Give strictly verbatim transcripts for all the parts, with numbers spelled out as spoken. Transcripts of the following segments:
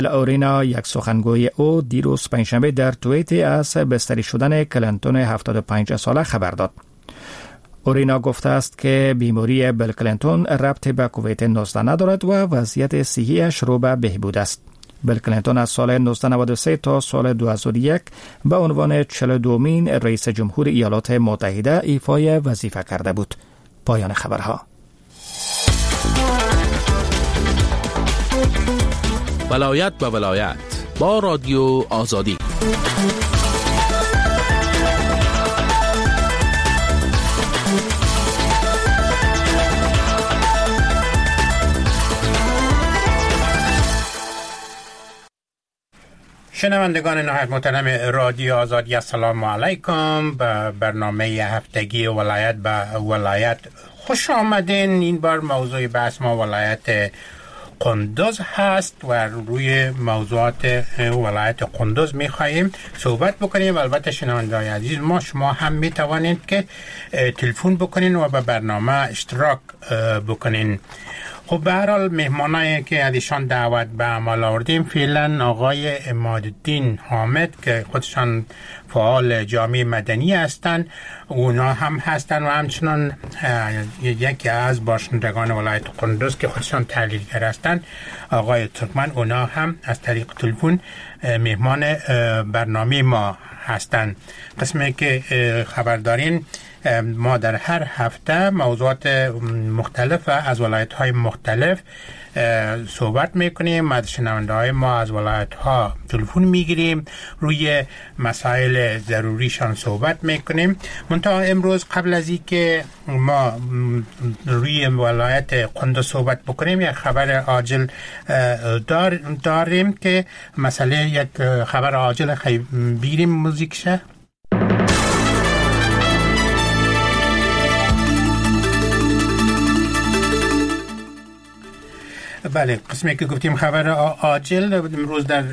اورینا یک سخنگوی او دیروز پنجشنبه در توییتی از بستری شدن کلینتون هفتاد و پنج ساله خبر داد. اورینا گفته است که بیماری بیل کلینتون ربطی به کووید نوزده ندارد و وضعیت صحیحش رو به بهبود است. بیل کلینتون از سال نوزده نود و سه تا سال دو هزار و یک به عنوان چهل و دومین رئیس جمهور ایالات متحده ایفای وظیفه کرده بود. پایان خبرها. ولایت به ولایت با رادیو آزادی. شنوندگان نهایت محترم رادیو آزادی، السلام علیکم. به برنامه هفتگی ولایت به ولایت خوش آمدین. این بار موضوع بحث ما ولایت قندوز هست و روی موضوعات ولایت قندوز میخواییم صحبت بکنیم. البته شنوندگان عزیز ما شما هم میتوانید که تلفن بکنین و به برنامه اشتراک بکنین. خب به هر حال مهمانایی که ازشان دعوت به عمل آوردیم فعلا آقای عمادالدین حامد که خودشان فعال جامعه مدنی هستند، اونا هم هستند و همچنان یکی از باشندگان ولایت قندوز که خودشان تحلیلگر هستند آقای ترکمن، اونا هم از طریق تلفن مهمان برنامه ما هستند. قسمی که خبر دارین ما در هر هفته موضوعات مختلف از ولایت‌های مختلف صحبت میکنیم. از شنونده‌های ما از ولایت‌ها تلفن میگیریم، روی مسائل ضروریشان صحبت میکنیم. منتها امروز قبل از اینکه ما روی ولایت قندوز صحبت بکنیم یک خبر عاجل دار داریم که مسئله یک خبر عاجل خیلی بیریم موزیکشه. بله، قسمی که گفتیم خبر عاجل، امروز در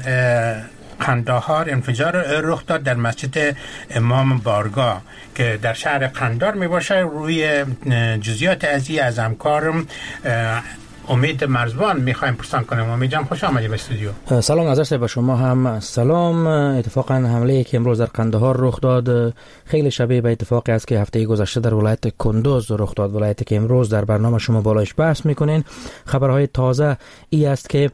قندهار انفجار رخ داد در مسجد امام بارگاه که در شهر قندهار می باشه. روی جزئیات ازی از همکارم امید مرزبان میخوایم پرسان کنیم. امید جان خوش آمدید به استودیو. سلام نظر صاحب، شما هم سلام. اتفاقا حمله که امروز در قندهار رخ داد خیلی شبیه به اتفاقی است که هفته گذشته در ولایت کندوز رخ داد، ولایتی که امروز در برنامه شما بالایش بحث میکنین. خبرهای تازه ای است که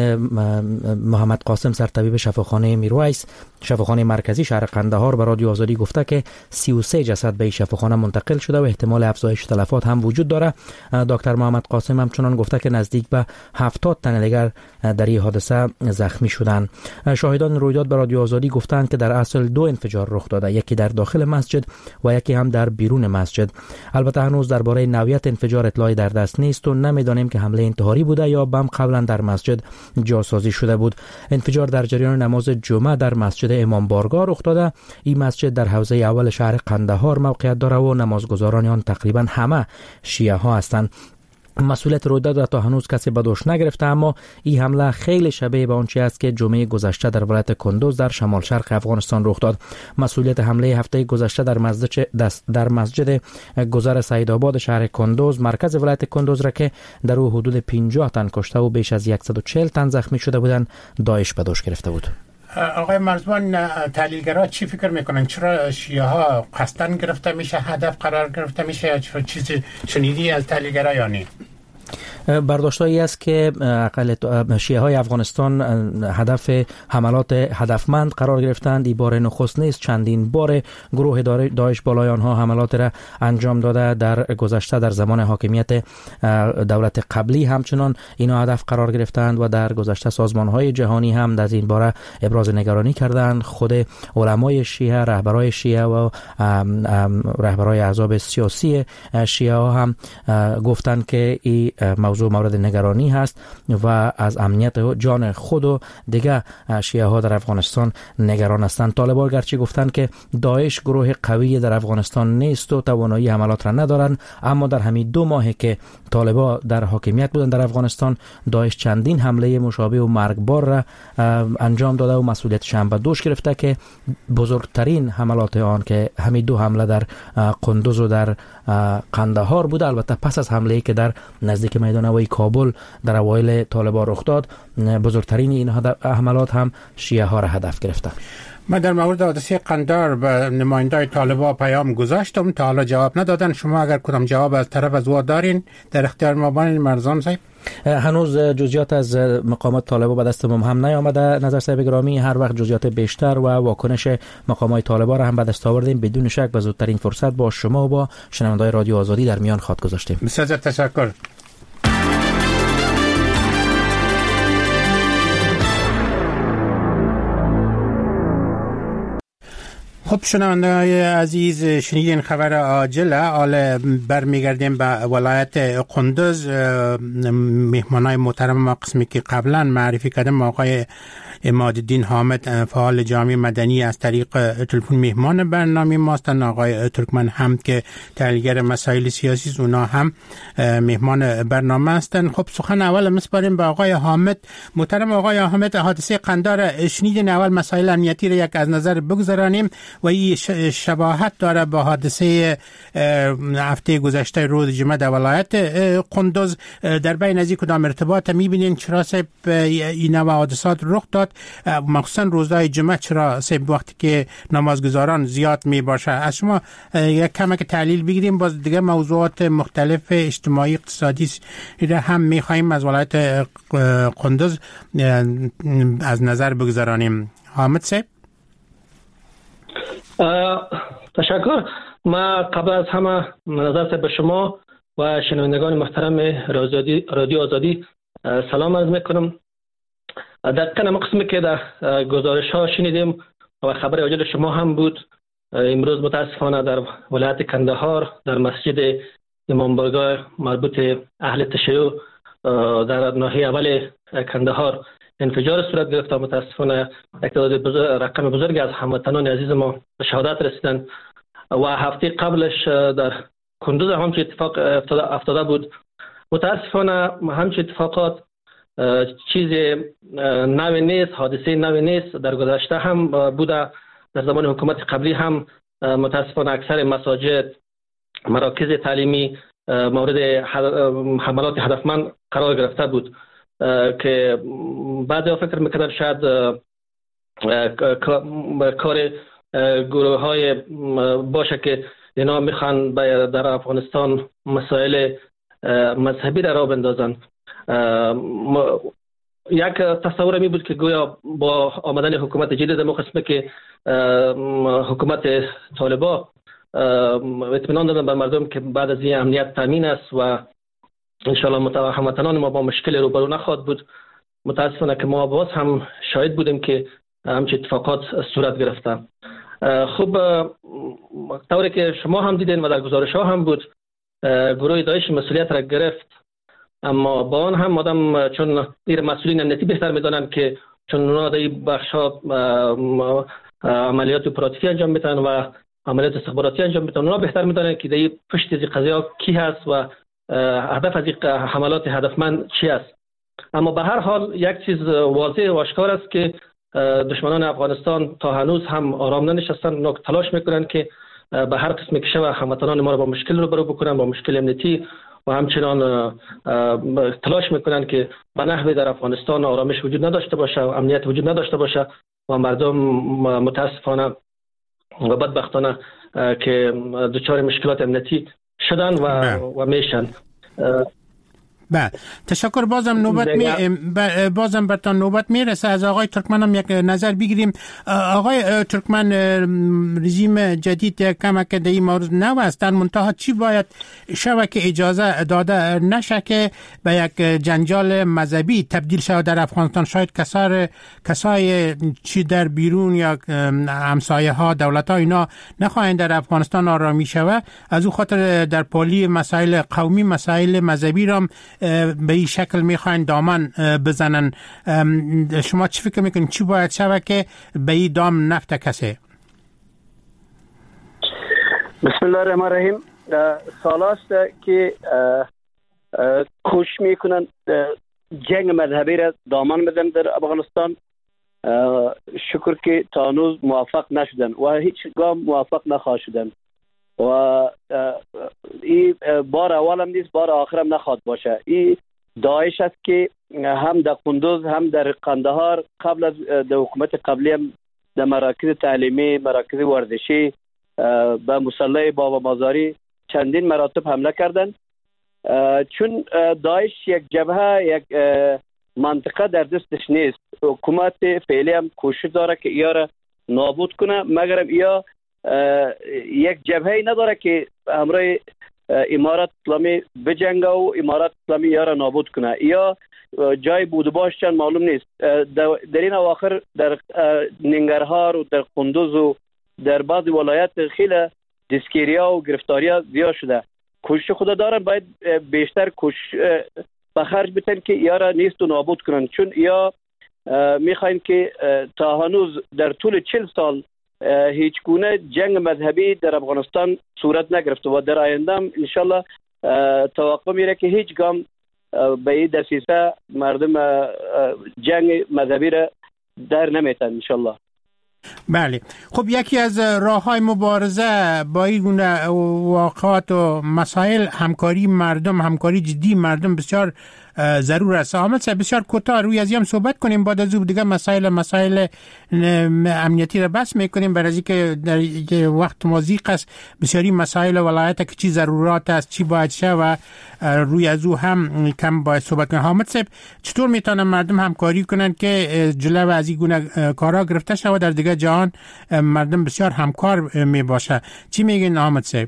محمد قاسم سرطبیب شفاخانه میرویس شفاخانه مرکزی شهر قندهار به رادیو آزادی گفته که سی و سه جسد به شفاخانه منتقل شده و احتمال افزایش تلفات هم وجود داره. دکتر محمد قاسم همچنان گفته که نزدیک به هفتاد تن دیگر در این حادثه زخمی شدند. شاهدان رویداد به رادیو آزادی گفتند که در اصل دو انفجار رخ داده، یکی در داخل مسجد و یکی هم در بیرون مسجد. البته هنوز درباره نوعیت انفجار اطلاعی در دست نیست و نمیدانیم که حمله انتحاری بوده یا بم قبلا در مسجد جاسازی شده بود. انفجار در جریان نماز جمعه در مسجد امام بارگاه رخ داده. این مسجد در حوزه اول شهر قندهار موقعیت داره و نمازگزاران آن تقریبا همه شیعه ها هستند. مسئولیت رویداد را تا هنوز کسی به دوش نگرفته، اما این حمله خیلی شبیه به آنچه است که جمعه گذشته در ولایت کندوز در شمال شرق افغانستان رخ داد. مسئولیت حمله هفته گذشته در مسجد در مسجد گذر سعیدآباد شهر کندوز مرکز ولایت کندوز را که در او حدود پنجاه تن کشته و بیش از صد و چهل تن زخمی شده بودند داعش به دوش گرفته بود. آقای مرزبان، تحلیلگرها چی فکر میکنن؟ چرا شیعه ها قصداً گرفته میشه، هدف قرار گرفته میشه، یا چیزی شنیدی از تحلیلگرها یا نه؟ برداشتایی است که اقل شیعه های افغانستان هدف حملات هدفمند قرار گرفتند. این بار نخست نیست، چندین بار گروه داعش بالای آنها حملات را انجام داده. در گذشته در زمان حاکمیت دولت قبلی همچنان اینا هدف قرار گرفتند و در گذشته سازمان های جهانی هم در این باره ابراز نگرانی کردند. خود علمای شیعه، رهبرای شیعه و رهبرای احزاب سیاسی شیعه هم گفتند که این موضوع مورد نگرانی هست و از امنیت جان خود و دیگه شیعه ها در افغانستان نگران هستند. طالبان گرچه گفتند که داعش گروه قوی در افغانستان نیست و توانایی حملات را ندارند، اما در همین دو ماهی که طالبان در حاکمیت بودند در افغانستان داعش چندین حمله مشابه و مرگبار را انجام داده و مسئولیتش هم به دوش گرفته که بزرگترین حملات آن که همین دو حمله در قندوز و در قندهار بوده. البته پس از حمله که در نزدیک میدان نوی کابل در اوایل طالبان رخ داد. بزرگترین این حملات هم شیعه ها را هدف گرفته. من در مورد حادثه قندار به نمایندای طالبان پیام گذاشتم، تا حالا جواب ندادن. شما اگر کدام جواب از طرف از واد دارین در اختیار ما بانین مرزان صاحب. هنوز جزئیات از مقامات طالبان به دست ما هم نیامده نظر صاحب گرامی. هر وقت جزئیات بیشتر و واکنش مقامات طالبان را هم به دست آوردیم بدون شک به زودترین فرصت با شما و با شنوندگان رادیو آزادی در میان خط گذاشتیم. بسیار تشکر. خب شنوندگان عزیز، شنیدین خبر عاجله. حالا برمیگردیم به ولایت قندوز. مهمانای محترم ما قسمی که قبلا معرفی کردم، آقای عمادالدین حامد فعال جامعه مدنی از طریق تلفن مهمان برنامه ماستن. آقای ترکمن حمد که تحلیلگر مسائل سیاسی است، اونا هم مهمان برنامه هستن. خب سخن اول مسپاریم به آقای حامد. محترم آقای حامد، حادثه قندار شنیدین، اول مسائل امنیتی را یک از نظر بگذرانیم و این شباهت داره با حادثه هفته گذشته روز جمعه در ولایت قندوز. در بین از این کدام ارتباط میبینین؟ چرا سب این نوع حادثات رخ داد، مخصوصا روزهای جمعه؟ چرا سب وقتی که نمازگزاران زیاد می باشه؟ از شما یک کمک تحلیل بگیریم. باز دیگه موضوعات مختلف اجتماعی اقتصادی را هم میخوایم از ولایت قندوز از نظر بگذارانیم. حامد صاحب. تشکر. ما قبل از همه نظر به شما و شنوندگان محترم رادیو آزادی سلام عرض میکنم. دقیقاً ما قسمی که در گزارش ها شنیدیم و خبر عاجل شما هم بود، امروز متاسفانه در ولایت کندهار در مسجد امام بارگاه مربوط اهل تشیع در ناحیه اول کندهار انفجار صورت گرفت. متاسفانه یک تعداد بزرگ، رقم بزرگی از هموطنان عزیز ما به شهادت رسیدند و هفته قبلش در کندوز همچین اتفاق افتاده بود. متاسفانه همچین اتفاقات چیز نوی نیست، حادثه نوی نیست. در گذشته هم بوده، در زمان حکومت قبلی هم متاسفانه اکثر مساجد، مراکز تعلیمی مورد حملات هدفمند قرار گرفته بود که بعضی فکر میکردن شاید کار گروه های باشه که اینا میخوان در افغانستان مسائل مذهبی را راه بندازن. یک تصور می بود که گویا با آمدن حکومت جدید ما قسمه که حکومت طالبان اطمینان دادن به مردم که بعد از این امنیت تامین است و انشاءالله هموطنان ما با مشکل روبرو نخواهد بود. متاسفانه که ما باز هم شاهد بودیم که همچین اتفاقات صورت گرفته. خب طوری که شما هم دیدین و در گزارش ها هم بود، گروه داعش مسئولیت را گرفت، اما با آن هم آدم چون این مسئولین امنیتی بهتر میدانند که چون اونا در این بخش ها عملیات اپراتیفی انجام میدن و عملیات استخباراتی انجام میدن، اونا بهتر میدانند که در این پشت از قضیه ها کی هست و هدف از این حملات هدفمند چی است. اما به هر حال یک چیز واضح و آشکار است که دشمنان افغانستان تا هنوز هم آرام ننشستن، اونا تلاش میکنن که به هر قسم که شود هموطنان ما را با مشکل روبرو بکنن، با مشکل امنیتی، و همچنان تلاش میکنن که به نحوی در افغانستان آرامش وجود نداشته باشه و امنیت وجود نداشته باشه و مردم متاسفانه و بدبختانه که دچار مشکلات امنیتی شدن و و میشن. بله، تشکر. بازم نوبت می بازم برتان نوبت میرسه. از آقای ترکمن هم یک نظر بگیریم. آقای ترکمن، رژیم جدید کم که در این مورد نو است، منتها چی باید شود که اجازه داده نشه که به یک جنجال مذهبی تبدیل شود در افغانستان؟ شاید کسار کسای چی در بیرون یا همسایه ها، دولت ها، اینا نخواهند در افغانستان آرامی شود. از او خاطر در پالی مسائل قومی، مسائل مذهبی را به این شکل میخواین دامن بزنن. شما چی فکر میکنید چی باید شود که به این دام نفته کسی؟ بسم الله الرحمن الرحیم. سالاست که کوشش میکنن جنگ مذهبی را دامن بدن در افغانستان. شکر که تا هنوز موفق نشدن و هیچ گام موفق نخواهد شدن و این بار اولم نیست، بار آخرم نخواهد باشه. این داعش است که هم در قندوز هم در قندهار قبل از در حکومت قبلی هم در مراکز تعلیمی، مراکز ورزشی به مسلح بابا مزاری چندین مراتب حمله کردند. چون داعش یک جبهه، یک منطقه در دستش نیست. حکومت فعلی هم کوشش داره که یا را نابود کنه، مگر یا یک جبهه نداره که همراه امارات اسلامی بجنگه و امارات اسلامی یا را نابود کنه، یا جای بود و باش چند معلوم نیست. در این اواخر در ننگرهار و در قندوز و در بعض ولایات خیلی دستگیری‌ها و گرفتاری‌ها زیاد شده. کوشش خدا دارن باید بیشتر کوشش به خرج بتن که یا را نیست و نابود کنن، چون یا میخواین که تا هنوز در طول چهل سال هیچ گونه جنگ مذهبی در افغانستان صورت نگرفته و در آینده هم انشالله توقع میره که هیچ گام به این دسیسه مردم جنگ مذهبی را در نمیتن انشالله. بله، خب یکی از راه‌های مبارزه با این گونه واقعات و مسائل همکاری مردم، همکاری جدی مردم بسیار ضرور است. حامد صاحب بسیار کوتاه روی از هم صحبت کنیم، بعد از اون دیگه مسائل مسائل امنیتی را بحث میکنیم، برای اینکه در وقت موزیق است بسیاری مسائل ولایت که چی ضرورات است، چی باید شه و روی از او هم کم باید صحبت کنیم. حامد صاحب چطور میتونن مردم همکاری کنن که جلو از این گونه کارا گرفته شه و در دیگه جهان مردم بسیار همکار می باشه؟ چی میگین حامد صاحب؟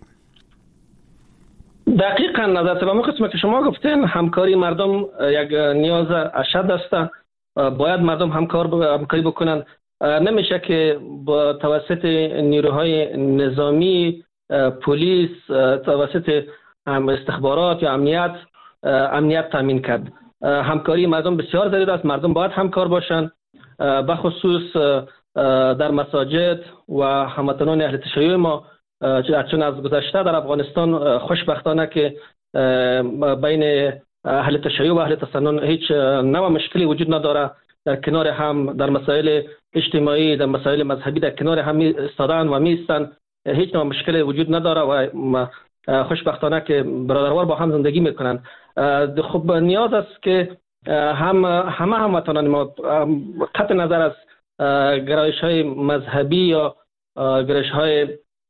دقیقاً نظر به اون قسمت که شما گفتین همکاری مردم یک نیاز اشد است. باید مردم همکار همکاری بکنن. نمیشه که با توسط نیروهای نظامی، پلیس، توسط استخبارات یا امنیت امنیت تامین کرد. همکاری مردم بسیار ضروری است. مردم باید همکار باشن، به خصوص در مساجد و هموطنان اهل تشیع ما، چون از گذشته در افغانستان خوشبختانه که بین اهل تشیع و اهل تسنن هیچ نوع مشکلی وجود نداره. در کنار هم در مسائل اجتماعی، در مسائل مذهبی در کنار هم ایستادن و میستن، هیچ نوع مشکلی وجود نداره و خوشبختانه که برادروار با هم زندگی میکنن. خب نیاز است که هم همه هموطنان ما قطع نظر از گرایش های مذهبی یا گرایش های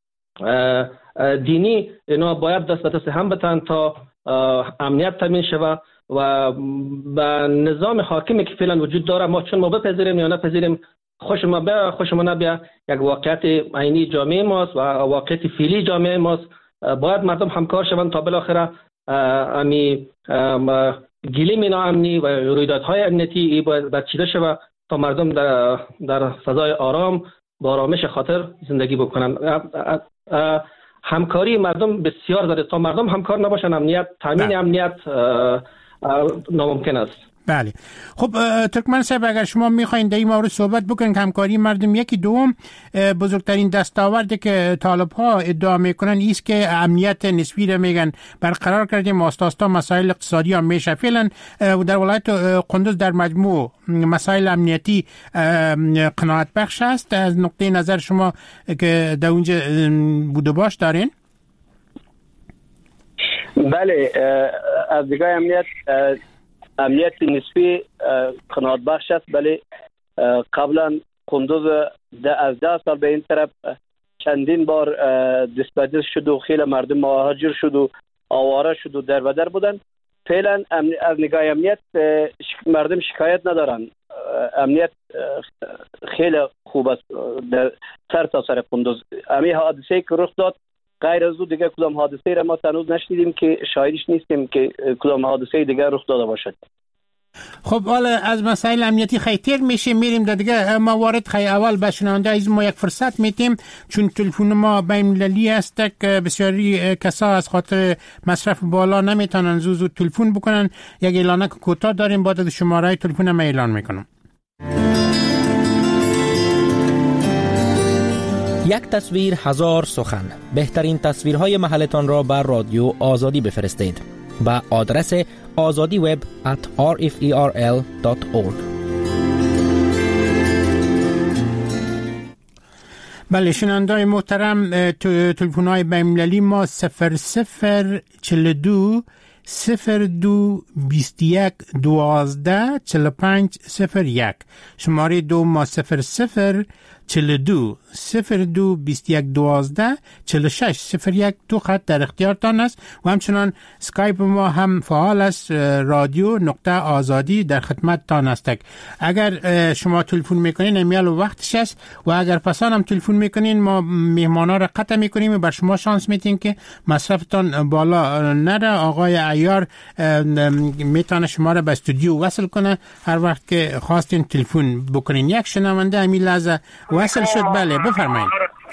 دینی، اینا باید دست به دست هم بتن تا امنیت تامین شود و به نظام حاکمی که فعلا وجود داره ما چون ما بپذیریم یا نپذیریم، خوش ما بیا خوش ما نبیا، یک واقعیت عینی جامعه ماست و واقعیت فعلی جامعه ماست. باید مردم همکار شوند تا بالاخره امی گلیم ناامنی و رویدادهای امنیتی باید چیده شود تا مردم در در فضای آرام با آرامش خاطر زندگی بکنن. همکاری مردم بسیار ضروری. تا مردم همکار نباشن امنیت تامین بله. امنیت ناممکن است. بله. خب ترکمن صاحب اگر شما میخواین در این مورد صحبت بکنین که همکاری مردم، یکی دوم بزرگترین دستاوردی که طالب ها ادعا میکنن ایست که امنیت نسبی رو میگن برقرار کردیم، آستاستا مسائل اقتصادی هم میشه. فعلا در ولایت قندوز در مجموع مسائل امنیتی قناعت بخش است از نقطه نظر شما که در اونجا بود و باش دارین؟ بله، از دیگه امنیت امنیت نسبی قناعت بخش است. بله، قبلا قندوز از ده سال به این طرف چندین بار دستبدل شد و خیلی مردم مهاجر شد و آواره شد و در و در بودن. فعلا از نگاه امنیت مردم شکایت ندارن. امنیت خیلی خوب است در سر تا سر قندوز. امی حادثه که رخ داد غیر از او دیگه کدام حادثه را ما هنوز نشنیدیم که شاهدش نیستیم که کدام حادثه دیگه رخ داده باشد. خب حالا از مسائل امنیتی خیلی میشه میریم در دیگه موارد. خیلی اول به شنونده از ما یک فرصت میتیم چون تلفن ما بین المللی است که بسیاری کسا از خاطر مصرف بالا نمیتونن زود زود تلفن بکنن. یک اعلانه کوتاه داریم، بعد از شماره تلفن ما اعلان میکنم. یک تصویر هزار سخن. بهترین تصویرهای محلتان را بر رادیو آزادی بفرستید با آدرس آزادی وب ات آر اف ای آر ال دات اورگ. بله شنونده‌های محترم، تلفن‌های بین‌المللی ما صفر صفر چهل و دو صفر دو بیست یک دوازده چل پنج صفر یک. شماره دو ما صفر صفر چل دو صفر دو بیست یک دوازده چل شش صفر یک. دو خط در اختیارتان است و همچنان سکایپ ما هم فعال است، رادیو نقطه آزادی در خدمت تان است. اگر شما تلفن میکنین امیال و وقتش است و اگر پسان هم تلفن میکنین ما مهمانا را قطع میکنیم و بر شما شانس میتین که مصرفتان بالا نره. آقای عیار میتونه شما را به استودیو وصل کنه هر وقت که خواستین تلفن بکنین. یک شنونده همین لحظه وصل شد. بله بفرمایید.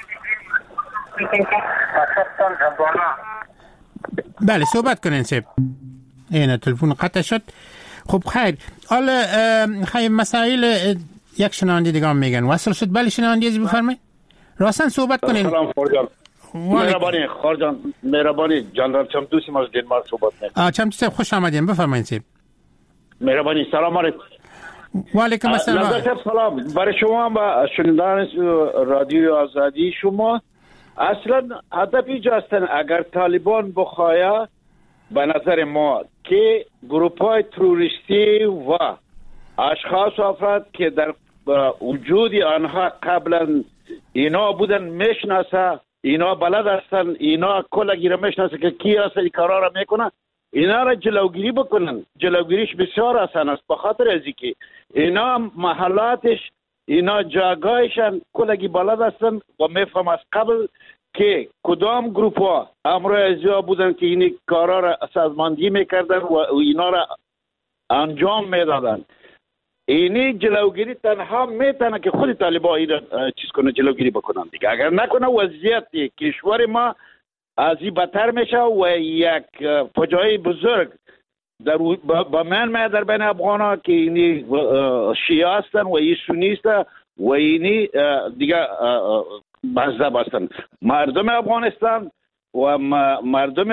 بله صحبت کنین سیب. اینه تلفن قطع شد. خب خیر، حالا خیر مسائل یک شنونده دیگه هم میگن وصل شد. بله شنونده ازی بفرمایید. راستن صحبت کنین. سلام خورجان. مهربانی خورجان، مهربانی جنرال چمتوسی ما از دنمارک صحبت میکنم. چمتوسی صاحب خوش آمدین، بفرمایید سیب. مهربانی سلام علیکم. و علیکم السلام. نظر سلام برای شما و شنوندگان رادیو آزادی. شما اصلا هدف اینجا هستن اگر طالبان بخواهد به نظر ما که گروپ های تروریستی و اشخاص و افراد که در وجود آنها قبلا اینا بودن میشناسه، اینا بلد هستن، اینا کلگی را میشناسه که کی هست این کارا را میکنه، اینا را جلوگیری بکنن. جلوگیریش بسیار آسان است به خاطر ازی که اینا محلاتش، اینا جاگاهشان کلگی بلد هستن و میفهم از قبل که کدام گروپ ها امروز ازیا بودن که این کارا را سازماندهی میکردن و اینا را انجام میدادن. اینی جلوگیری تنها میتونه که خود طالبان این چیز کنه، جلوگیری بکنن دیگه. اگر نکنه وضعیت کشور ما از این بدتر میشه و یک فجایع بزرگ در با من ما در بین افغان که اینی شیعه هستن و این سنی هستن و اینی دیگه مذهب هستن. مردم افغانستان و مردم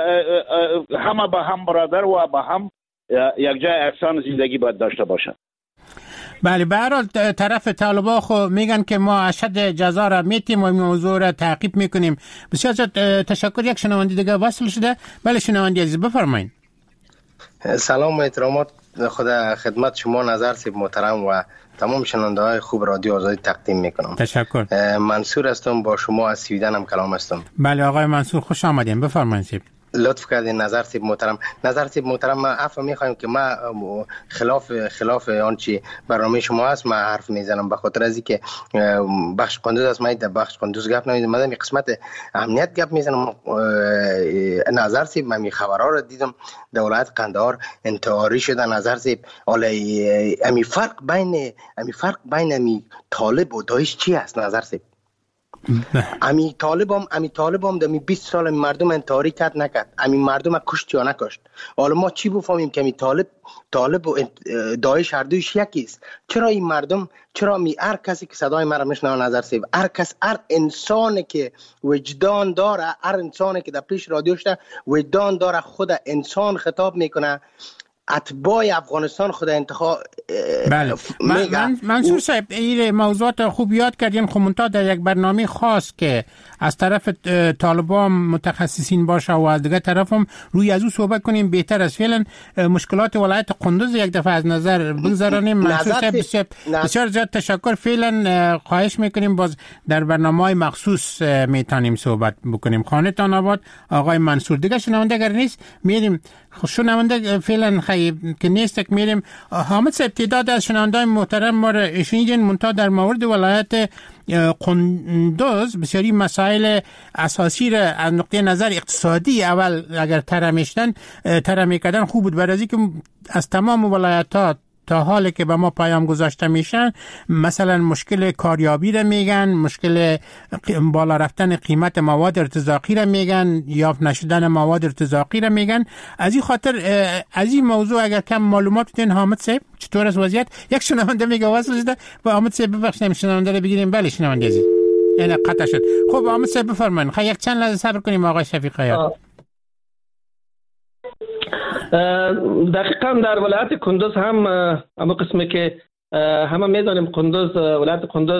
همه با هم برادر و با هم یک جای یکسان زندگی باید داشته باشن. بله به هر حال طرف طالبان خو میگن که ما اشد جزا را میتیم و این موضوع را تعقیب میکنیم. بسیار تشکر. یک شنونده دیگه وصل شده. بله شنونده عزیز بفرمایید. سلام و احترامات خدا خدمت شما نظر سیب محترم و تمام شنونده های خوب رادیو آزادی تقدیم میکنم. تشکر. منصور هستم، با شما از سویدن هم کلام هستم. بله آقای منصور خوش آمدین، بفرمایید سیب. لطف کردین نظر سیب محترم. نظر سیب محترم ما عفو میخوایم که ما خلاف خلاف آنچه برنامه شما هست ما حرف میزنم، به خاطر از اینکه بخش قندوز است. ما در بخش قندوز گپ نمیزنم، من در قسمت امنیت گپ میزنم. نظر سیب من می خبرها رو دیدم در ولایت قندهار انتحاری شده. نظر سیب حالا امی فرق بین امی فرق بین امی طالب و داعش چی است نظر سیب؟ امی طالب هم امی طالب هم در بیست سال مردم انتحاری کرد نکرد، امی مردم کشت یا نکشت. حالا ما چی بفهمیم که امی طالب طالب و داعش هر دویش یکیست؟ چرا این مردم، چرا می هر کسی که صدای مرا میشنوه نظر سیب، هر کس، هر انسانی که وجدان داره، هر انسانی که در پیش رادیو شده وجدان داره، خود انسان خطاب میکنه، اتباع افغانستان خود انتخاب. بله من منصور صاحب این موضوعات خوب یاد کردین. خب منتها در یک برنامه خاص که از طرف طالبان متخصصین باشه و از دیگه طرف هم روی از او صحبت کنیم بهتر است. فعلا مشکلات ولایت قندوز یک دفعه از نظر بگذارانیم. منصور صاحب بسیار, بسیار زیاد تشکر. فعلا خواهش میکنیم باز در برنامه‌های مخصوص میتونیم صحبت بکنیم. خانه تان آباد آقای منصور. دیگه شنونده اگر نیست میریم شنونده فعلا خیلی که نیست که میریم. حامد صاحب تعداد از شنونده‌های محترم ما را شنیدین، منتها در مورد ولایت قندوز بسیاری مسائل اساسی را از نقطه نظر اقتصادی اول اگر طرح میشدن طرح میکردن خوب بود. برای اینکه از تمام ولایت‌ها تا حالی که به ما پیام گذاشته میشن مثلا مشکل کاریابی را میگن، مشکل بالا رفتن قیمت مواد ارتزاقی را میگن، یافت نشدن مواد ارتزاقی را میگن. از این خاطر از این موضوع اگر کم معلومات بدین حامد صاحب چطور است وضعیت؟ یک شنونده میگه واسه شده و حامد صاحب ببخشید شنونده رو بگیریم. بله شنونده عزیز یعنی قطع شد. خب حامد صاحب بفرمایید. خب یک چند لحظه صبر کنیم آقای شفیق عیار. دقیقا در ولایت قندوز هم اما قسمی که همه میدانیم قندوز ولایت قندوز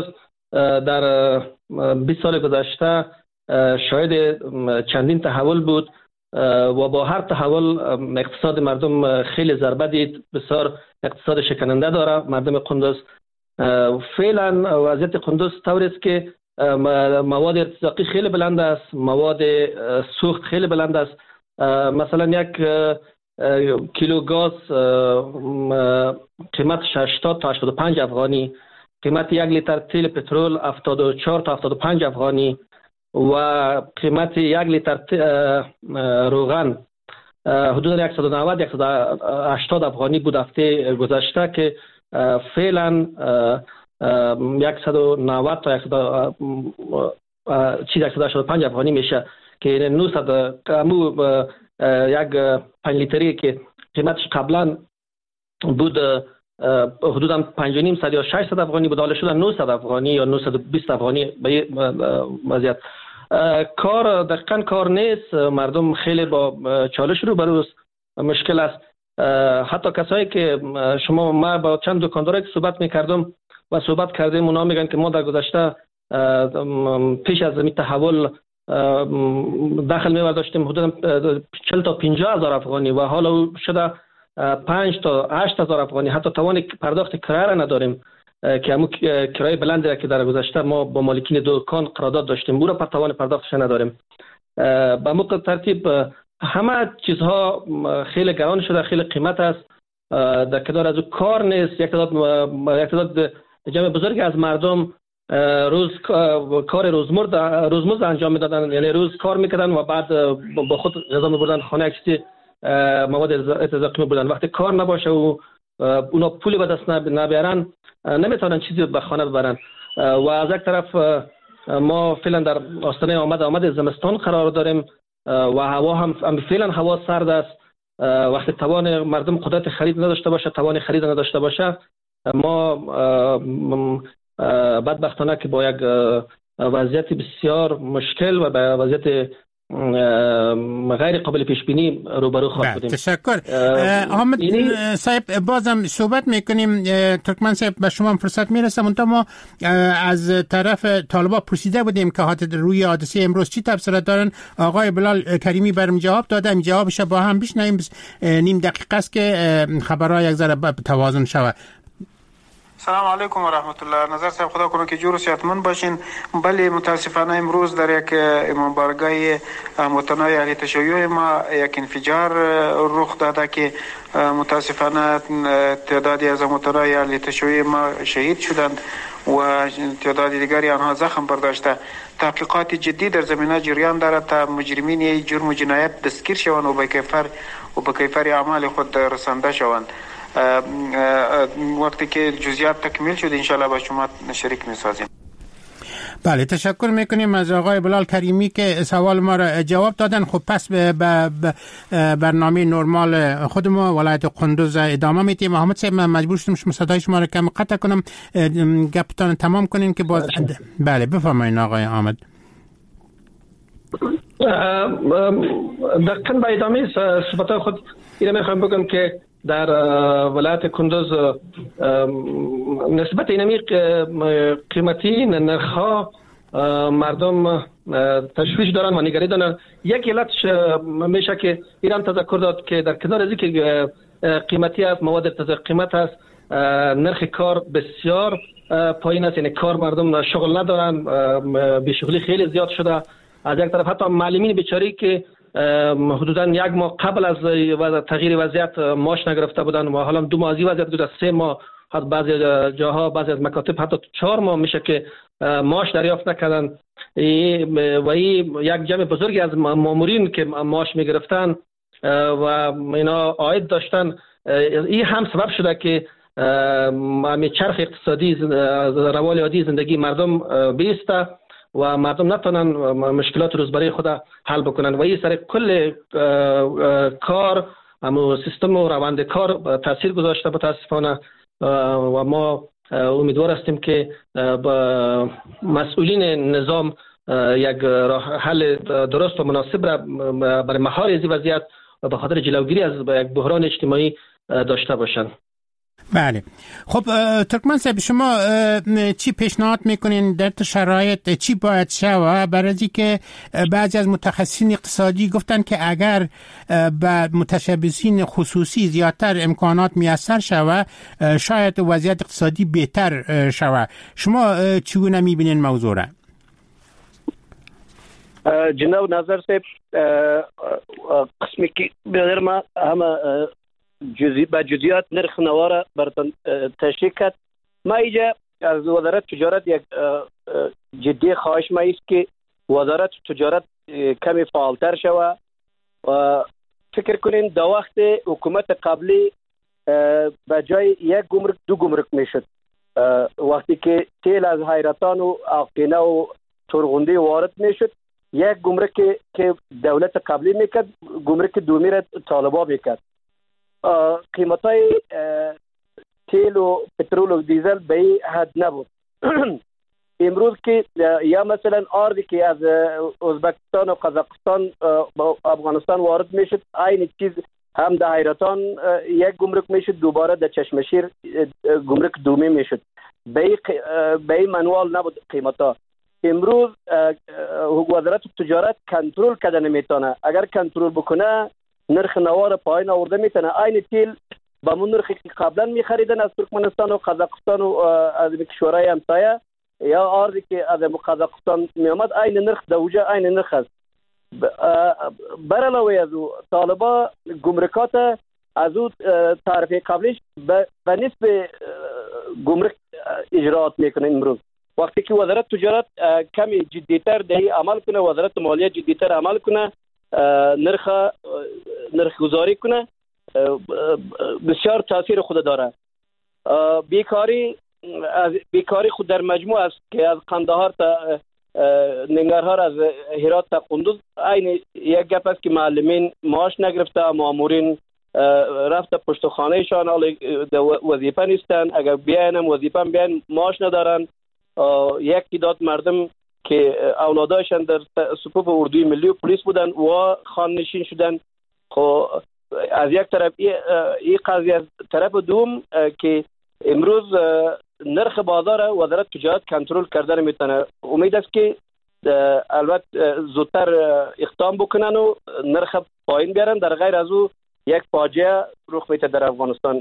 در بیست سال گذشته شاهد چندین تحول بود و با هر تحول اقتصاد مردم خیلی ضربه دید، بسیار اقتصاد شکننده داره مردم قندوز. فعلا وضعیت قندوز طوری است که مواد ارتزاقی خیلی بلند است، مواد سوخت خیلی بلند است. مثلا یک کیلو گاز قیمتش هشتاد تا هشتاد و پنج افغانی، قیمت یک لیتر تیل پترول هفتاد و چهار تا هفتاد و پنج افغانی و قیمت یک لیتر روغن حدود صد و نود تا صد و هشتاد افغانی بود هفته گذشته که فعلا صد و نود تا چیز صد و هشتاد و پنج افغانی میشه که نهصد کمو یک پنج لیتری که قیمتش قبلا بود حدودا پنج و نیم صد یا ششصد افغانی بود، حالا شدن نهصد افغانی یا نهصد و بیست افغانی به وضعیت. کار دقیقاً کار نیست، مردم خیلی با چالش رو بروست، مشکل است. حتی کسایی که شما ما با چند دکاندارایی که صحبت میکردم و صحبت کردیم اونا میگن که ما در گذشته پیش از این تحول دخل می‌برداشتیم حدود چهل تا پنجاه هزار افغانی و حالا شده پنج تا هشت هزار افغانی. حتی توان پرداخت کرایه را نداریم که همون کرایه بلندی را که در گذشته ما با مالکین دکان قرارداد داشتیم او را پر توان پرداختش نداریم. به موقع ترتیب همه چیزها خیلی گران شده، خیلی قیمت است. در کنار از او کار نیست، یک تعداد یک تعداد جمع بزرگی از مردم روز کار روزمرد روزمرد انجام میدادن، یعنی روز کار میکردن و بعد با خود غذا میبردن خانه، چیزی مواد ارتزاقی میبردن. وقتی کار نباشه و اونا پولی به دست نبیارن نمیتونن چیزی به خانه ببرن. و از یک طرف ما فعلا در آستانه آمد آمد زمستان قرار داریم و هوا هم فعلا هوا سرد است. وقتی توان مردم قدرت خرید نداشته باشه، توان خرید نداشته باشه، ما بدبختانه که با یک وضعیت بسیار مشکل و با وضعیت غیر قابل پیش بینی روبرو خواهد بودیم. تشکر. حامد صاحب بازم صحبت میکنیم. ترکمن صاحب به شما فرصت میرسه. منتها ما از طرف طالبان پرسیده بودیم که روی حادثه امروز چی تبصره دارن. آقای بلال کریمی برام جواب داده، این جوابش با هم بشنویم. نیم دقیقه است که خبرها یک ذره توازن شود. سلام علیکم و رحمت الله. نظر صاحب خدا کنه که جور و صحتمند باشین. بله متاسفانه امروز در یک امامبارگاه هموطنای اهل تشیع ما یک انفجار رخ داده که متاسفانه تعدادی از هموطنای اهل تشیع ما شهید شدند و تعداد دیگری آنها زخم برداشته. تحقیقات جدی در زمینه جریان دارد تا مجرمین جرم و جنایت دستگیر شوند و به کیفر و به کیفر اعمال خود رسانده شوند. وقتی که جزئیات تکمیل شد انشالله با شما شریک می‌سازیم. بله تشکر میکنیم از آقای بلال کریمی که سوال ما را جواب دادن. خب پس به برنامه نرمال خود ما ولایت قندوز ادامه میدیم. محمد صاحب من مجبور شدم شما صدای شما را کم قطع کنم، گپتان تمام کنین که باز. بله بفرمایید آقای احمد. دقیقاً به ادامه صحبت خود اینو میخوام بگم که در ولایت کندوز نسبت اینمی قیمتی نرخ‌ها مردم تشویش دارن و نگرانی دارن. یک علتش میشه که ایران تذکر داد که در کنار از اینکه قیمتی است، مواد ارتزاقی قیمت است، نرخ کار بسیار پایین است، یعنی کار مردم شغل ندارن، بیشغلی خیلی زیاد شده. از یک طرف حتی معلمین بیچاری که حدوداً یک ماه قبل از تغییر وضعیت معاش نگرفته بودن و حالا دو ماه از وضعیت گذشته، سه ماه، حتی بعضی جاها بعضی از مکاتب حتی چهار ماه میشه که معاش دریافت نکردن. و این یک جمع بزرگی از مامورین که معاش میگرفتن و اینا عاید داشتن، این هم سبب شده که همین چرخ اقتصادی روال عادی زندگی مردم بیسته و مردم نتونن مشکلات روزمره خود حل بکنن و این سر کل کار همو سیستم و روند کار تاثیر گذاشته متاسفانه. و ما امیدوار هستیم که با مسئولین نظام یک راه حل درست و مناسب را برای مهار از وضعیت و به خاطر جلوگیری از یک بحران اجتماعی داشته باشند. بله. خب ترکمن صاحب، شما چی پیشنهاد میکنین در شرایط چی باید شود؟ برای اینکه بعضی از متخصصین اقتصادی گفتن که اگر به متشبثین خصوصی زیادتر امکانات میسر شود شاید وضعیت اقتصادی بهتر شود. شما چگونه میبینین موضوع را؟ جناب نظر صاحب، قسمی که به ما همه جزئی با جزئیات نرخ نوار براتون تشریح کرد. ما اینجا از وزارت تجارت یک جدی خواهش ما است که وزارت تجارت کمی فعالتر شود و فکر کنین در وقت حکومت قبلی به جای یک گمرک دو گمرک میشد. وقتی که تیل از حیرتان و آقینه و ترغنده وارد میشد، یک گمرک که دولت قبلی میکرد گمرک دومی را طالبا میکرد. قیمت های تیل و پترول و دیزل به این حد نبود. امروز که یا مثلا آردی که از ازبکستان و قزاقستان با افغانستان وارد میشد، این چیز هم در حیرتان یک گمرک میشد، دوباره در چشمشیر گمرک دومی میشد. به این منوال نبود قیمت ها. امروز وزارت تجارت کنترل کرده نمیتونه. اگر کنترل بکنه نرخ نوار پایین آورده میتونه. این تیل با من نرخی که قبلا میخریدن از ترکمنستان و قزاقستان و از کشورهای همسایه، یا آردی که از قزاقستان میامد این نرخ دوجه این نرخ است. بر علاوه از او طالبا گمرکات از او تعرفه قبلیش به نسبت گمرک اجراات میکنه. امروز وقتی که وزارت تجارت کمی جدیتر دهی عمل کنه، وزارت مالیه جدیتر عمل کنه، نرخ نرخ گذاری کنه، بسیار تاثیر خود داره. بیکاری از بیکاری خود در مجموع است که از قندهار تا ننگرهار، از هرات تا قندوز این یک گپ است که معلمین معاش نگرفته، مامورین رفته پشت خانهشان وظیفه نیستن، اگر بیاینم وظیفه بیان معاش ندارن. یک تعداد مردم که اولادایشان در صفوف اردوی ملی و پلیس بودن و خانه‌نشین شدن. خب از یک طرف این قضیه، از طرف دوم که امروز نرخ بازار وزارت تجارت کنترل کرده نمیتونه. امید است که البته زودتر اقدام بکنن و نرخ پایین بیارن، در غیر از او یک فاجعه رخ میده در افغانستان.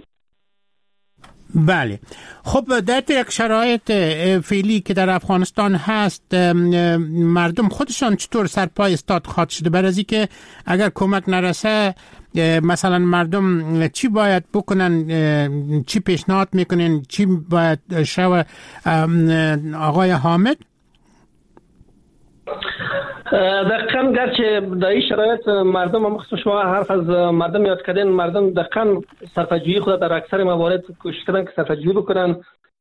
بله. خب در یک شرایط فعلی که در افغانستان هست، مردم خودشان چطور سرپای استاد خواهد شده؟ برای از اینکه اگر کمک نرسه مثلا مردم چی باید بکنن، چی پیشنهاد میکنن، چی باید شوه؟ آقای حامد دقیقاً گرچه در این شرایط مردم، مخصوصا شما حرف از مردم یاد کردین، مردم دقیقاً صرفه‌جویی خود در اکثر موارد کوشش کردن که صرفه‌جویی بکنن،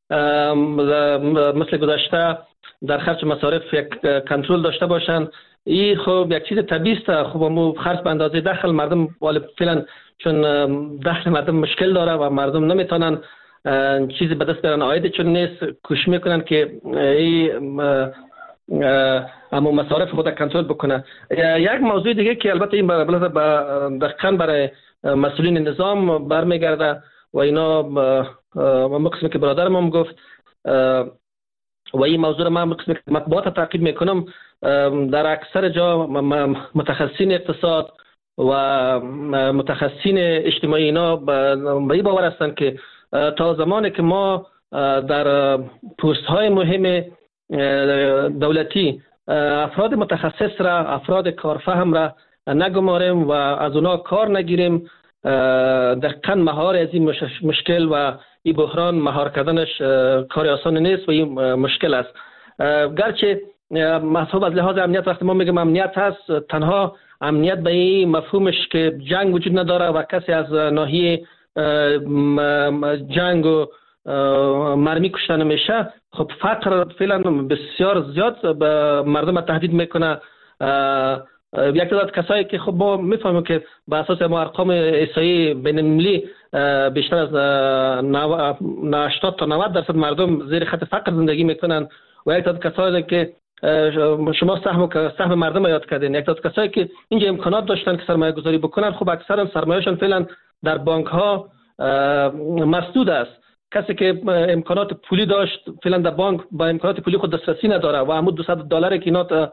مثل گذشته در خرج مصارف یک کنترل داشته باشن. این خب یک چیز طبیعی است. خب مو خرج به اندازه دخل مردم ولی فعلا چون دخل مردم مشکل داره و مردم نمیتونن چیزی به دست بیارن، عاید چون نیست، کوشش میکنن که این اما مصارف خود کنترل بکنه. یک موضوع دیگه که البته این دقیقاً برای مسئولین نظام برمیگرده و اینا مقسمی که برادرم هم گفت و این موضوع ما مقسمی که مطبوعات تعقیب میکنم، در اکثر جا متخصصین اقتصاد و متخصصین اجتماعی اینا به این باور هستند که تا زمانی که ما در پست های مهم دولتی افراد متخصص را، افراد کارفهم را نگماریم و از اونا کار نگیریم، دقیقاً مهار از این مشکل و این بحران مهار کردنش کار آسان نیست و این مشکل است. گرچه محسوب از لحاظ امنیت، وقتی ما میگم امنیت هست، تنها امنیت به این مفهومش که جنگ وجود نداره و کسی از ناحیه جنگ و مرمی کشته نمیشه. خب فقر فعلا بسیار زیاد به مردم تهدید میکنه. یک تعداد کسایی که خب ما میفهمیم که به اساس ما ارقام احصایی بین المللی بیشتر از هشتاد تا نود درصد مردم زیر خط فقر زندگی میکنن و یک تعداد کسایی که شما سهم سهم مردم یاد کردین، یک تعداد کسایی که اینجا امکانات داشتن که سرمایه گذاری بکنن، خب اکثرا سرمایه‌شان فعلا در بانک ها مسدود است. کسی که امکانات پولی داشت فعلا در بانک با امکانات پولی خود دسترسی نداره و همون دویست دلار که اینا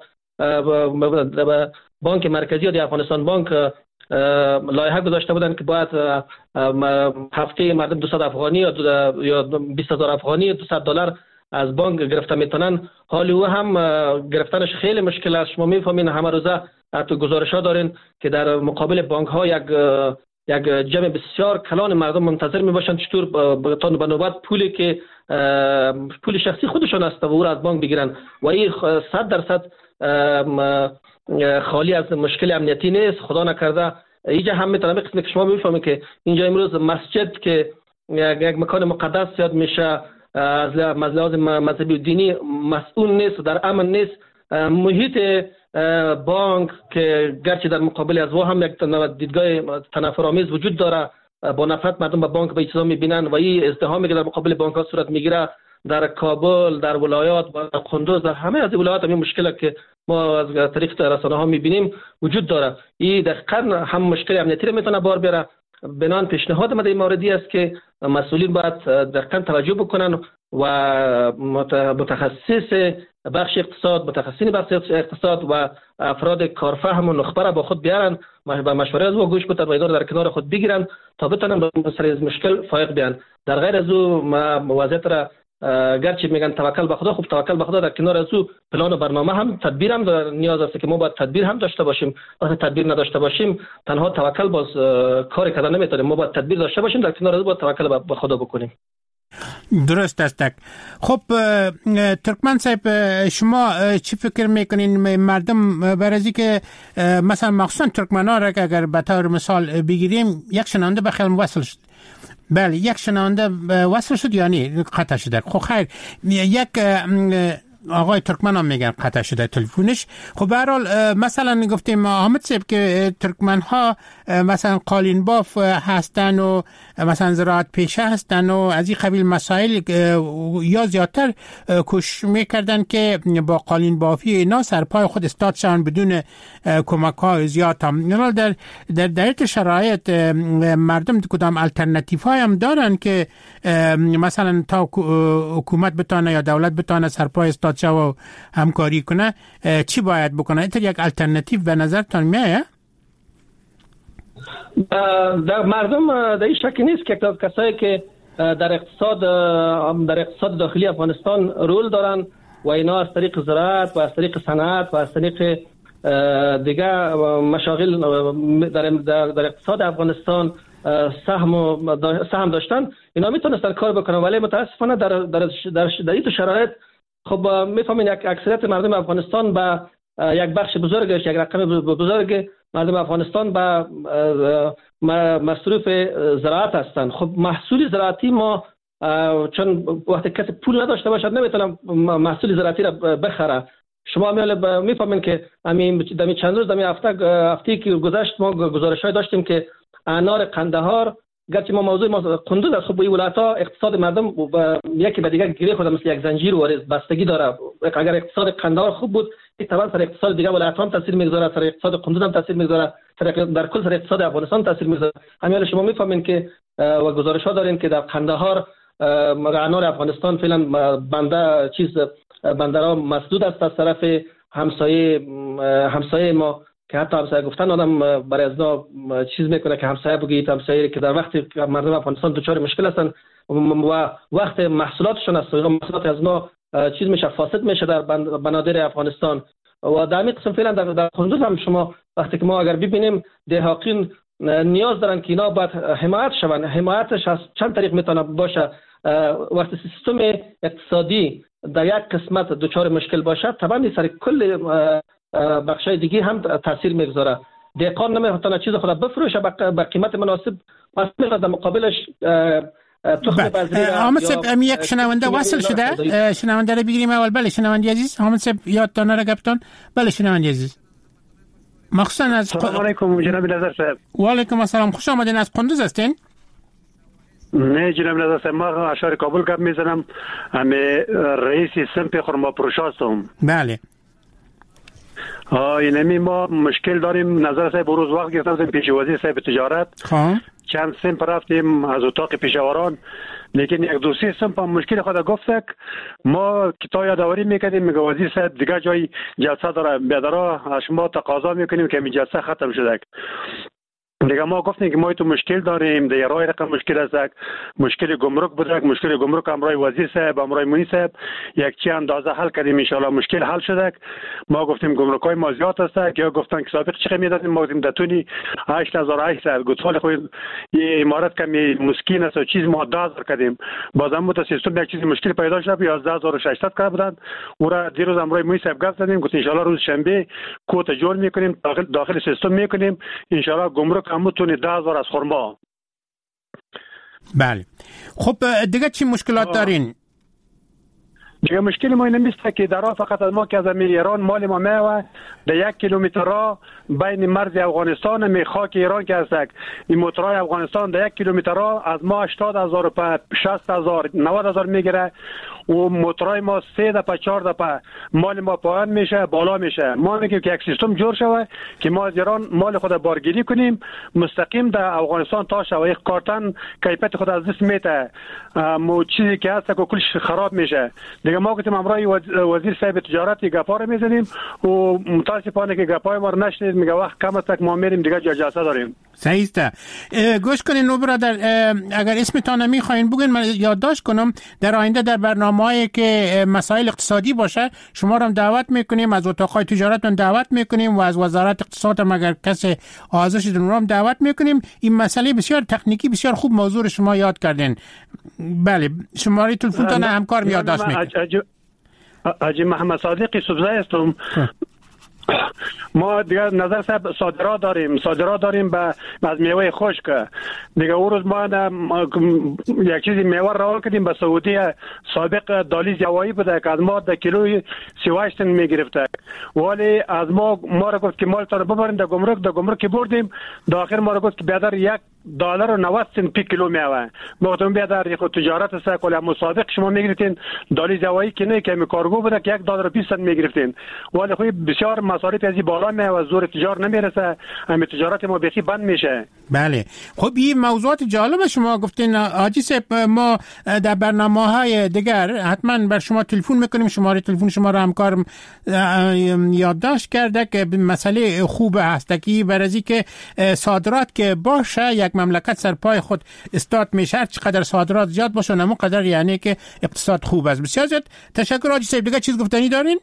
بانک مرکزی یا افغانستان بانک لایحه گذاشته بودن که باید هفته مردم دویست افغانی یا بیست هزار افغانی دویست دلار از بانک گرفته میتونن. حالی او هم گرفتنش خیلی مشکل است. شما میفهمین همه روزه تو گزارش ها دارین که در مقابل بانک ها یک یک جمع بسیار کلان مردم منتظر می باشند چطور تا به نوبت پولی که پول شخصی خودشون است و او را از بانک بگیرن و این صد درصد خالی از مشکل امنیتی نیست. خدا نکرده اینجا هم میتونم قسمی که شما میفهمید که اینجا امروز مسجد که یک مکان مقدس یاد میشه از لحاظ مذهبی و دینی مسئول نیست و در امن نیست. محیط بانک که گرچه در مقابل از او هم یک دیدگاه تنفرآمیز وجود داره، با نفرت مردم به بانک به اجزا میبینن و این ازدحامی که در مقابل بانک ها صورت میگیره در کابل، در ولایات، در قندوز، در همه از ولایات همین مشکل که ما از طریق رسانه ها میبینیم وجود داره. این دقیقاً هم مشکل امنیتی رو میتونه بار بیاره. بنان پیشنهاد ما در این موردی است که مسئولین باید دقیقاً توجه بکنن و متخصص بخش اقتصاد، متخصصین بخش اقتصاد و افراد کارفهم و نخبه را با خود بیارن و مشوره از او گوش بدن و اینا رو در کنار خود بگیرن تا بتونن به سر از مشکل فائق بیان. در غیر از او وضعیت را گرچه میگن توکل به خدا، خوب توکل به خدا، در کنار از او پلان و برنامه هم تدبیر هم نیاز است که ما باید تدبیر هم داشته باشیم. وقتی تدبیر نداشته باشیم تنها توکل باز کار کردن نمیتونیم. ما باید تدبیر داشته باشیم، در کنار از او باید توکل به خدا بکنیم. درست است. خب ترکمن صاحب، شما چی فکر میکنین مردم برای که مثلا مخصوصا ترکمن ها را که اگر به طور مثال بگیریم یک شنونده به خیلی وصل شد، بله یک شنونده وصل شد یعنی قطع شده. خب خیر یک آقای ترکمن هم میگن قطع شده تلفنش. خب به هر حال مثلا گفتیم حامد صاحب که ترکمن ها مثلا قالین باف هستن و مثلا زراعت پیشه هستن و از این قبیل مسائل یا زیادتر کوشش میکردن که با قالین بافی اینا سرپای خود استاد شون بدون کمک های زیاد. هم در در در شرایط مردم کدام الटरनेटिव های هم دارن که مثلا تا حکومت بتونه یا دولت بتونه سرپای استاد و همکاری کنه چی باید بکنه؟ اینطور یک الटरनेटिव به نظرتان میاد؟ در مردم در این شکی نیست که کسایی که در اقتصاد در اقتصاد داخلی افغانستان رول دارن و اینا از طریق زراعت و از طریق صنعت و از طریق دیگه مشاغل در در اقتصاد افغانستان سهم سهم داشتن، اینا میتونستن کار بکنن. ولی متاسفانه در در در, در این شرایط خب میفهمین یک اکثریت مردم افغانستان با یک بخش بزرگش، یک رقم بزرگ مردم افغانستان با مصروف زراعت هستند. خب محصول زراعتی ما چون وقتی کسی پول نداشته باشد نمیتونه محصول زراعتی را بخره. شما میفهمین که همین دمی چند روز دمی هفته هفته که گذشت ما گزارش‌های داشتیم که انار قندهار، گرچه ما موضوع ما قندوز است، خب این ولایت‌ها اقتصاد مردم و یکی به دیگر گره خورده مثل یک زنجیر وارد بستگی داره. اگر اقتصاد قندهار خوب بود طبعا سر اقتصاد دیگر ولایت‌ها هم تاثیر می‌گذاره، سر اقتصاد قندوز هم تاثیر می‌گذاره، در کل سر اقتصاد افغانستان تاثیر می‌گذاره. همین شما می‌فهمین که و گزارش‌ها دارین که در قندهار انار افغانستان فعلا بنده چیز بندرها مسدود است از طرف همسایه همسایه ما که حتی همسایه گفتن آدم برای از نا چیز میکنه که همسایه بگید همسایه که در وقتی مردم افغانستان دچار مشکل هستن و وقت محصولاتشون است محصولات از نا چیز میشه فاسد میشه در بنادر افغانستان و در همین قسم فعلا در, در قندوز هم شما وقتی که ما اگر ببینیم دهقان نیاز دارن که اینا باید حمایت شون. حمایتش از چند طریق میتونه باشه. وقتی سیستم اقتصادی در یک قسمت دچار مشکل باشه طبعا سر کل بخشای دیگه هم تاثیر میگذاره. دهقان نمیتونه چیز خود بفروشه به قیمت مناسب، مثلا در مقابلش تخم بذری. حامد صاحب یک شنونده وصل شده، شنونده رو بگیریم اول. بله شنونده عزیز، حامد صاحب یادتان نره گفتن. بله شنونده عزیز، مخصوصا از سلام علیکم جناب نظر صاحب. و علیکم السلام، خوش آمدین. از قندوز هستین؟ نه جناب نظر صاحب، ما اشار کابل گپ میزنم. همه رئیس سمپ خرما پروش هستم. بله. اینمی ما مشکل داریم. نظر صاحب روز وقت گرفتم پیش وزیر صاحب تجارت خب چند سیم رفتیم از اتاق پیشاوران، لیکن یک دو سه سم په مشکل خود گفتک ما که تا یادآوری میکنیم میگه وزیر صاحب دیگه جای جلسه داره بیادرا شما تقاضا میکنیم که می جلسه ختم شده. دیگه ما گفتیم که ما تو مشکل داریم، در راه رقم مشکل است، مشکل گمرک بوده، مشکل گمرک امرای وزیر صاحب امرای منی صاحب یک چی اندازه حل کردیم، ان شاء الله مشکل حل شده. ما گفتیم گمرکای ما زیاد است که گفتن که سابق چقدر میدادیم، ما گفتیم دتونی هشت هزار و هشتصد گفتال خود یه امارات کمی مسکین است و چیز ما ده هزار کردیم، بازم مت سیستم یک چیز مشکل پیدا شد یازده هزار و ششصد کرد بودند. او را دیروز امرای منی صاحب گفت دادیم، گفت ان شاء الله روز شنبه کوت جور میکنیم، داخل داخل سیستم میکنیم، ان شاء الله گمرک هم تونی ده هزار از خرما. بله خب دیگه چی مشکلات آه. دارین؟ دیگه مشکل ما این نیست که در فقط از ما که از ایران مال ما میوه در یک کیلومتر را بین مرز افغانستان می خاک ایران که هست، این موترای افغانستان در یک کیلومتر را از ما هشتاد هزار و شصت هزار نود هزار میگیره و موترای ما سه دفعه چهار دفعه مال ما پایان میشه بالا میشه. ما میگیم که یک سیستم جور شوه که ما از ایران مال خود بارگیری کنیم مستقیم در افغانستان تا شوه. یک کارتن کیفیت خود از دست میته، مو چیزی که هست که کلش خراب میشه. دیگه ما گفتیم امرای وزیر صاحب تجارت گپا رو میزنیم و متاسفانه که گپای ما رو نشنید، میگه وقت کم است که ما میریم دیگه جا جلسه داریم. صحیح است. گوش کنین نو برادر، اگر اسمتان میخواین بگین من یادداشت کنم در آینده در برنامه‌ای که مسائل اقتصادی باشه شما رو دعوت میکنیم، از اتاقای تجارتتون دعوت میکنیم و از وزارت اقتصاد هم اگر کسی آزادش دارم دعوت میکنیم. این مسئله بسیار تکنیکی بسیار خوب موضوع شما یاد کردین. بله شماره تلفنتون همکار یادداشت میکنم. حاجی محمد صادقی سبزه هستم. ما دیگه نظر صاحب صادرات داریم صادرات داریم به از میوه خشک. دیگه اون روز ما یک چیزی میوه روان کردیم به سعودی، سابق دالیز یوایی بوده که از ما در کیلوی سی و هشت میگرفته، ولی از ما ما را گفت که مال تا ببرین در گمرک، در گمرک بردیم داخل ما را گفت که بیادر یک دلار و نود سنت پی کیلو میوه. ما گفتم بیادر خود تجارت است کلا مسابق شما میگرفتین دالیز یوایی که نه که کارگو بوده که یک دلار و بیست سنت میگرفتین، ولی خو بسیار مصارف از بالا میوه زور تجار نمیرسه، همین تجارت ما بخی بند میشه. بله خب این موضوعات جالب شما گفتین حاجی صاحب. ما در برنامه‌های دیگر حتما بر شما تلفن میکنیم، شماره تلفن شما رو همکارم یادداشت کرده که مسئله خوب هست که برای که صادرات که باشه یک مملکت سر پای خود استارت میشه، چقدر صادرات زیاد باشه اون قدر یعنی که اقتصاد خوب است. بسیار زیاد تشکر حاجی صاحب. دیگه چیز گفتنی دارین؟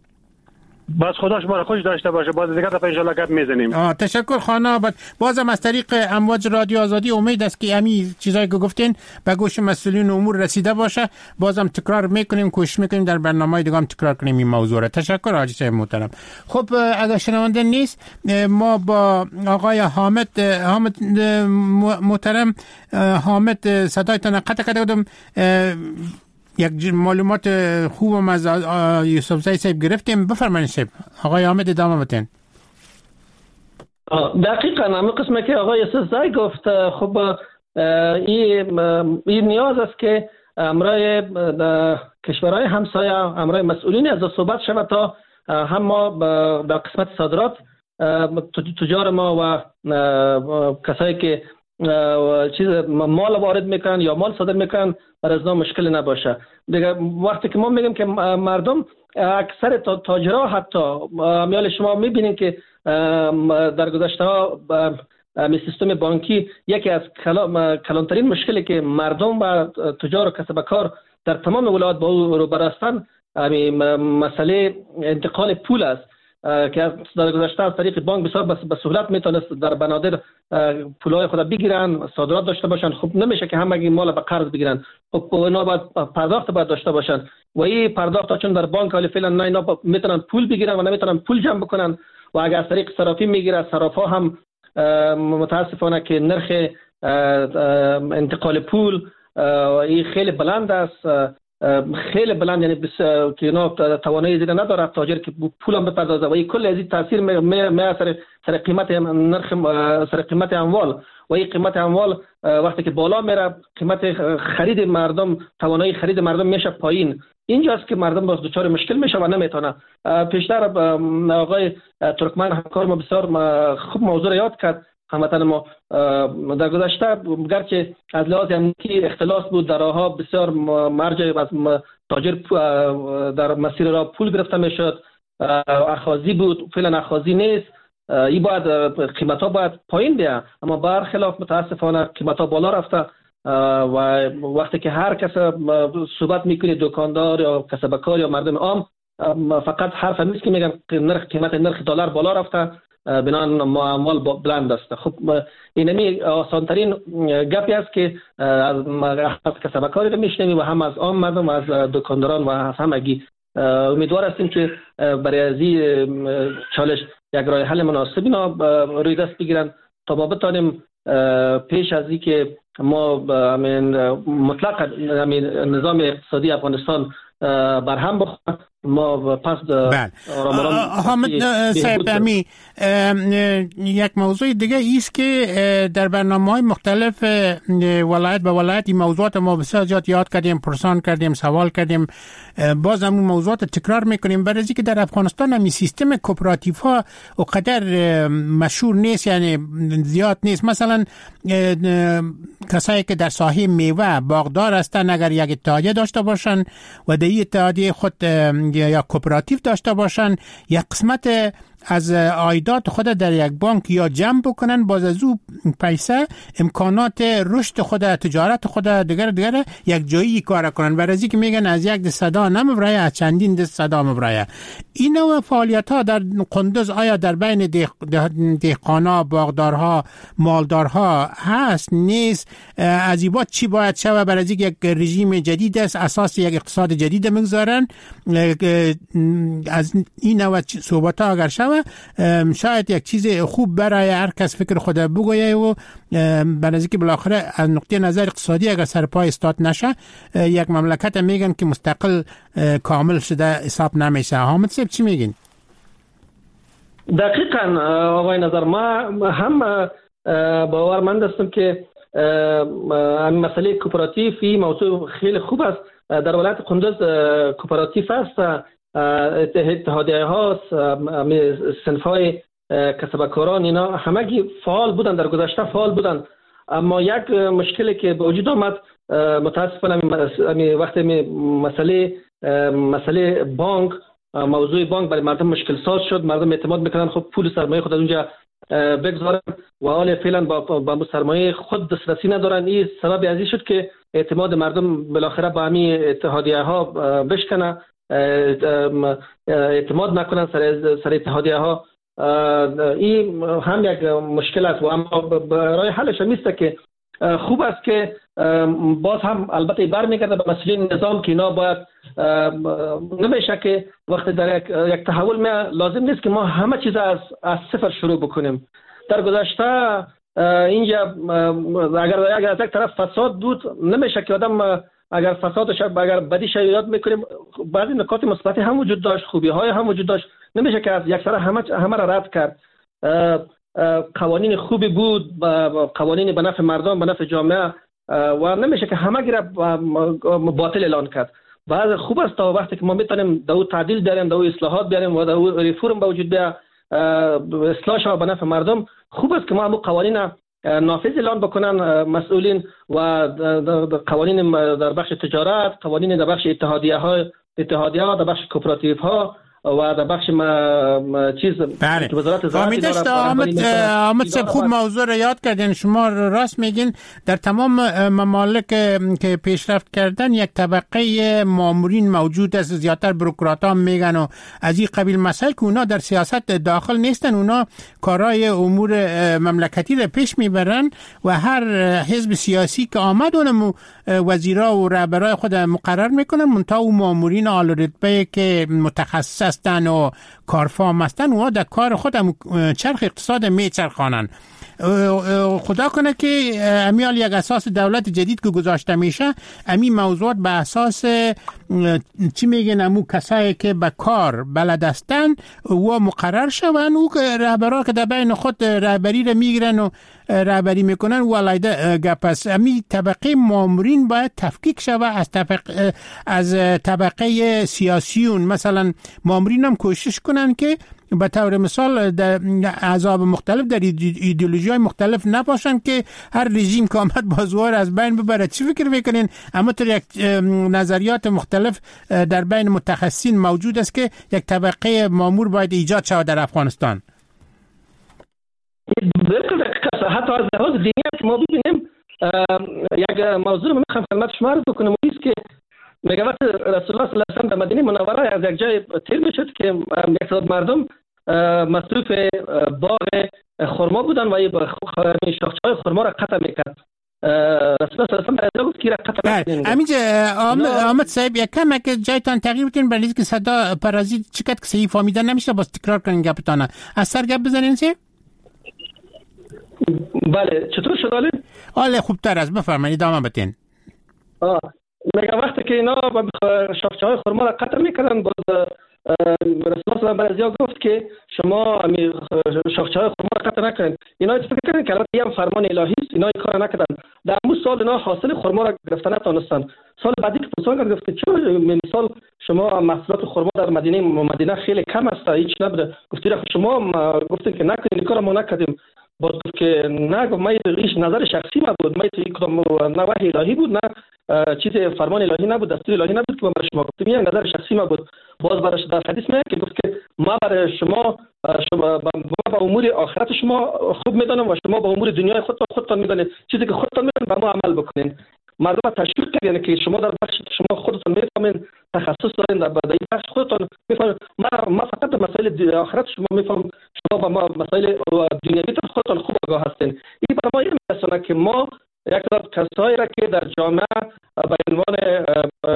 بس خدا شما رو خوش داشته باشه، باز دیگه تا ان شاء الله گپ میزنیم. آه تشکر خانه. بازم از طریق امواج رادیو آزادی امید است که همین چیزایی که گفتین به گوش مسئولین امور رسیده باشه. بازم تکرار میکنیم، کوشش میکنیم در برنامه‌های دیگه هم تکرار کنیم این موضوع را. تشکر حاجی صاحب محترم. خب اگر شنونده نیست ما با آقای حامد حامد محترم حامد صدایتان قطع کردم، یک معلومات خوبم از یوسف زی صاحب گرفتیم. بفرمایید صاحب. آقای حامد ادامه بدین. دقیقاً همین قسمه که آقای یوسف زی گفت. خب این این نیاز است که امرای کشورهای همسایه امرای مسئولین از صحبت شود تا هم ما در قسمت صادرات تجار ما و کسایی که چیز مال وارد میکنن یا مال صادر میکنن بر از نام مشکل نباشه. دیگه وقتی که ما میگیم که مردم اکثر تاجرها حتی میال شما میبینید که در گذشته ها می سیستم بانکی یکی از کلانترین مشکلی که مردم و تجار و کسب کار در تمام ولایات با او روبرو هستند مسئله انتقال پول است که در گذشته از طریق بانک بسیار به سهولت میتونست در بنادر پولای خود بگیرن، صادرات داشته باشن. خب نمیشه که همه مال به قرض بگیرن، خب اینا باید پرداخت باید داشته باشن و این پرداخت چون در بانک حالی فعلا نه اینا میتونن پول بگیرن و نمیتونن پول جمع بکنن و اگر از طریق صرافی میگیره صرافا هم متاسفانه که نرخ انتقال پول این خیلی بلند است. خیلی بلند، یعنی بس که اینا توانایی زیاد نداره تاجر که پول هم بپردازه و این کل از این تاثیر می می سر سر قیمت نرخ سر قیمت اموال و این قیمت اموال وقتی که بالا میره قیمت خرید مردم، توانایی خرید مردم میشه پایین. اینجاست که مردم باز دچار مشکل میشه و نمیتونه. پیشتر آقای ترکمن همکار ما بسیار خوب موضوع را یاد کرد. هموطن ما در گذشته گرچه از لحاظ امنیتی اختلاس بود، در راهها بسیار مرجع از تاجر در مسیر را پول گرفته میشد، اخاذی بود، فعلا اخاذی نیست. این باید قیمت ها باید پایین بیاد، اما برخلاف متاسفانه قیمت ها بالا رفته و وقتی که هر کس صحبت میکنه، دکاندار یا کسبکار یا مردم عام، فقط حرف نیست که میگن نرخ قیمت نرخ دلار بالا رفته بنان اموال بلند است. خب اینمی آسان ترین گپی است که از کسبکاری رو میشنویم و هم از عام مردم و از دکانداران و از همگی. امیدوار هستیم که برای از این چالش یک راه حل مناسبی اینا روی دست بگیرن تا ما بتانیم پیش از این که ما مطلق نظام اقتصادی افغانستان برهم بخوره، ما پس بله. حامد صاحب امی یک موضوع دیگه ایست که در برنامه‌های مختلف ولایت به ولایت این موضوعات ما بسیار زیاد یاد کردیم، پرسان کردیم، سوال کردیم، باز هم اون موضوعات تکرار میکنیم برای اینکه در افغانستان هم سیستم کوپراتیو ها اونقدر مشهور نیست، یعنی زیاد نیست. مثلا کسایی که در ساحه میوه باغدار هستن اگر یک اتحادیه داشته باشن و در این اتحادیه خود یا کوپراتیو داشته باشن، یک قسمت از عایدات خود در یک بانک یا جمع بکنن، باز از او پیسه امکانات رشد خود، تجارت خود دیگر دیگر یک جایی کار کنن. برای که میگن از یک دست صدا نمیبرایه، از چندین دست صدا میبرایه. این نوع فعالیت ها در قندوز آیا در بین دهقانا، باغدارها، مالدارها هست نیست؟ از این بعد چی باید شود؟ برای که یک رژیم جدید است، اساس یک اقتصاد جدید میگذارن. از این نوع صحبت ها اگر شود شاید یک چیز خوب برای هر کس فکر خود بگویه و برای اینکه بالاخره از نقطه نظر اقتصادی اگر سرپای استاد نشه یک مملکت میگن که مستقل کامل شده حساب نمیشه. حامد صاحب چی میگین؟ دقیقاً آقای نظر، ما هم باورمند هستم که مسئله کوپراتیو این موضوع خیلی خوب است. در ولایت قندوز کوپراتیو است، اتحادیه ها، صنف های کسبکاران، اینا همگی فعال بودن، در گذشته فعال بودن. اما یک مشکلی که به وجود آمد متاسفانه وقتی مسئله مسئله بانک، موضوع بانک برای مردم مشکل ساز شد. مردم اعتماد میکنن خب پول سرمایه خود از اونجا بگذارن و حال فعلا با با سرمایه خود دسترسی ندارن. این سبب ازی شد که اعتماد مردم بالاخره با همین اتحادیه ها بشکنه، اعتماد نکنن سر سر اتحادیه ها. این هم یک مشکل است و اما برای حلش میسته که خوب است که باز هم البته برمیگرده به مسئله نظام که اینا باید نمیشه که وقتی در یک, یک تحول می لازم نیست که ما همه چیز از از صفر شروع بکنیم. در گذشته اینجا اگر اگر از یک طرف فساد بود نمیشه که آدم اگر فسادش اگر بدیش یاد میکنیم، بعضی نکات مثبتی هم وجود داشت، خوبی های هم وجود داشت، نمیشه که از یک سر همه همه را رد کرد. قوانین خوبی بود، قوانین به نفع مردم، به نفع جامعه و نمیشه که همه را باطل اعلان کرد. بعض خوب است تا وقتی که ما میتونیم دو تعدیل بیاریم، دو اصلاحات بیاریم و دو ریفورم به وجود بیاد، اصلاح شود به نفع مردم. خوب است که ما هم قوانین نافذ اعلان بکنن مسئولین و قوانین در بخش تجارت، قوانین در بخش اتحادیه ها، اتحادیه ها در بخش کوپراتیو ها و در بخش ما چیز که وزارت زراعت داره. حامد صاحب خوب موضوع رو یاد کردین. شما راست میگین در تمام ممالک که پیشرفت کردن یک طبقه مامورین موجود است، زیادتر بروکرات‌ها میگن و از این قبیل مسائل که اونا در سیاست داخل نیستن، اونا کارهای امور مملکتی رو پیش میبرن و هر حزب سیاسی که آمد اونم وزیرا و رهبرای خود مقرر میکنن، منتها اون مامورین اعلی رتبه که متخصص هستن و کارفام هستن اوها در کار خود چرخ اقتصاد میچرخانن. خدا کنه که امیال یک اساس دولت جدید که گذاشته میشه امی موضوعات به اساس چی میگن امو کسایی که به کار بلد هستن و مقرر شون او رهبرا که در بین خود رهبری رو میگیرن و رهبری میکنن ولایده گپس امی طبقه مامورین باید تفکیک شوه از طبقه از طبقه سیاسیون. مثلا مامورین هم کوشش کنن که به طور مثال در احزاب مختلف در ایدئولوژی‌های مختلف نباشن که هر رژیم که آمد بازوار از بین ببره. چی فکر میکنین؟ اما طور یک نظریات مختلف در بین متخصصین موجود است که یک طبقه مامور باید ایجاد شود در افغانستان. بالکل حتی از لحاظ دینی که ما ببینیم یک موضوع رو میخوام خدمت شما عرض بکنم و است که میگه وقت رسول الله صلی الله علیه و سلم در مدینه منوره از یک جای تیر میشد که یک تعداد مردم مصروف باغ خرما بودن و شاخه‌های خرما را قطع میکرد. رسول الله صلی الله علیه و سلم در گفت که را قطع نکنید. همینجا آمد صاحب یک کم که جایتان تغییر بدین برای اینکه صدا پرازیت چقدر که صحیح فهمیدن نمیشه باز تکرار کنین گپتانه. از سر گپ بزنین سی؟ بله چطور شد آله؟ آله خوبتر است بفرمایید ادامه بدین. آه میگه وقتی که اینا شاخه‌های خرما را قطع میکردن باز رسول الله صلی الله علیه و گفت که شما شاخه‌های خرما را قطع نکنید. اینا فکر کردن که البته هم فرمان الهی است، اینا این کار نکردن. در اون سال اینا حاصل خرما را گرفتن نتونستن. سال بعدی که پرسان گفت چرا مثال شما محصولات خرما در مدینه مدینه خیلی کم است هیچ نبوده. گفتی شما گفتین که نکنید کار ما نکردیم. باز گفت که نه گفت من ریش نظر شخصی ما بود، من توی کدام نه وحی الهی بود نه چیز فرمان الهی نبود، دستور الهی نبود که من برای شما گفتم، این نظر شخصی ما بود. باز برای در حدیث میگه که گفت که ما برای شما شما با امور آخرت شما خوب میدانم و شما با امور دنیای خودتان خودتان میدانید، چیزی که خودتان میدانید با ما عمل بکنید. مردم تشویق کرد یعنی که شما در بخش شما خودتون میفهمین تخصص دارین در این بخش خودتون میفهمین. ما ما فقط در مسائل آخرت شما میفهمم، شما با ما مسائل دنیوی خودتون خوب آگاه هستین. این برای ما این میرسونه که ما یک تعداد کسایی را که در جامعه به عنوان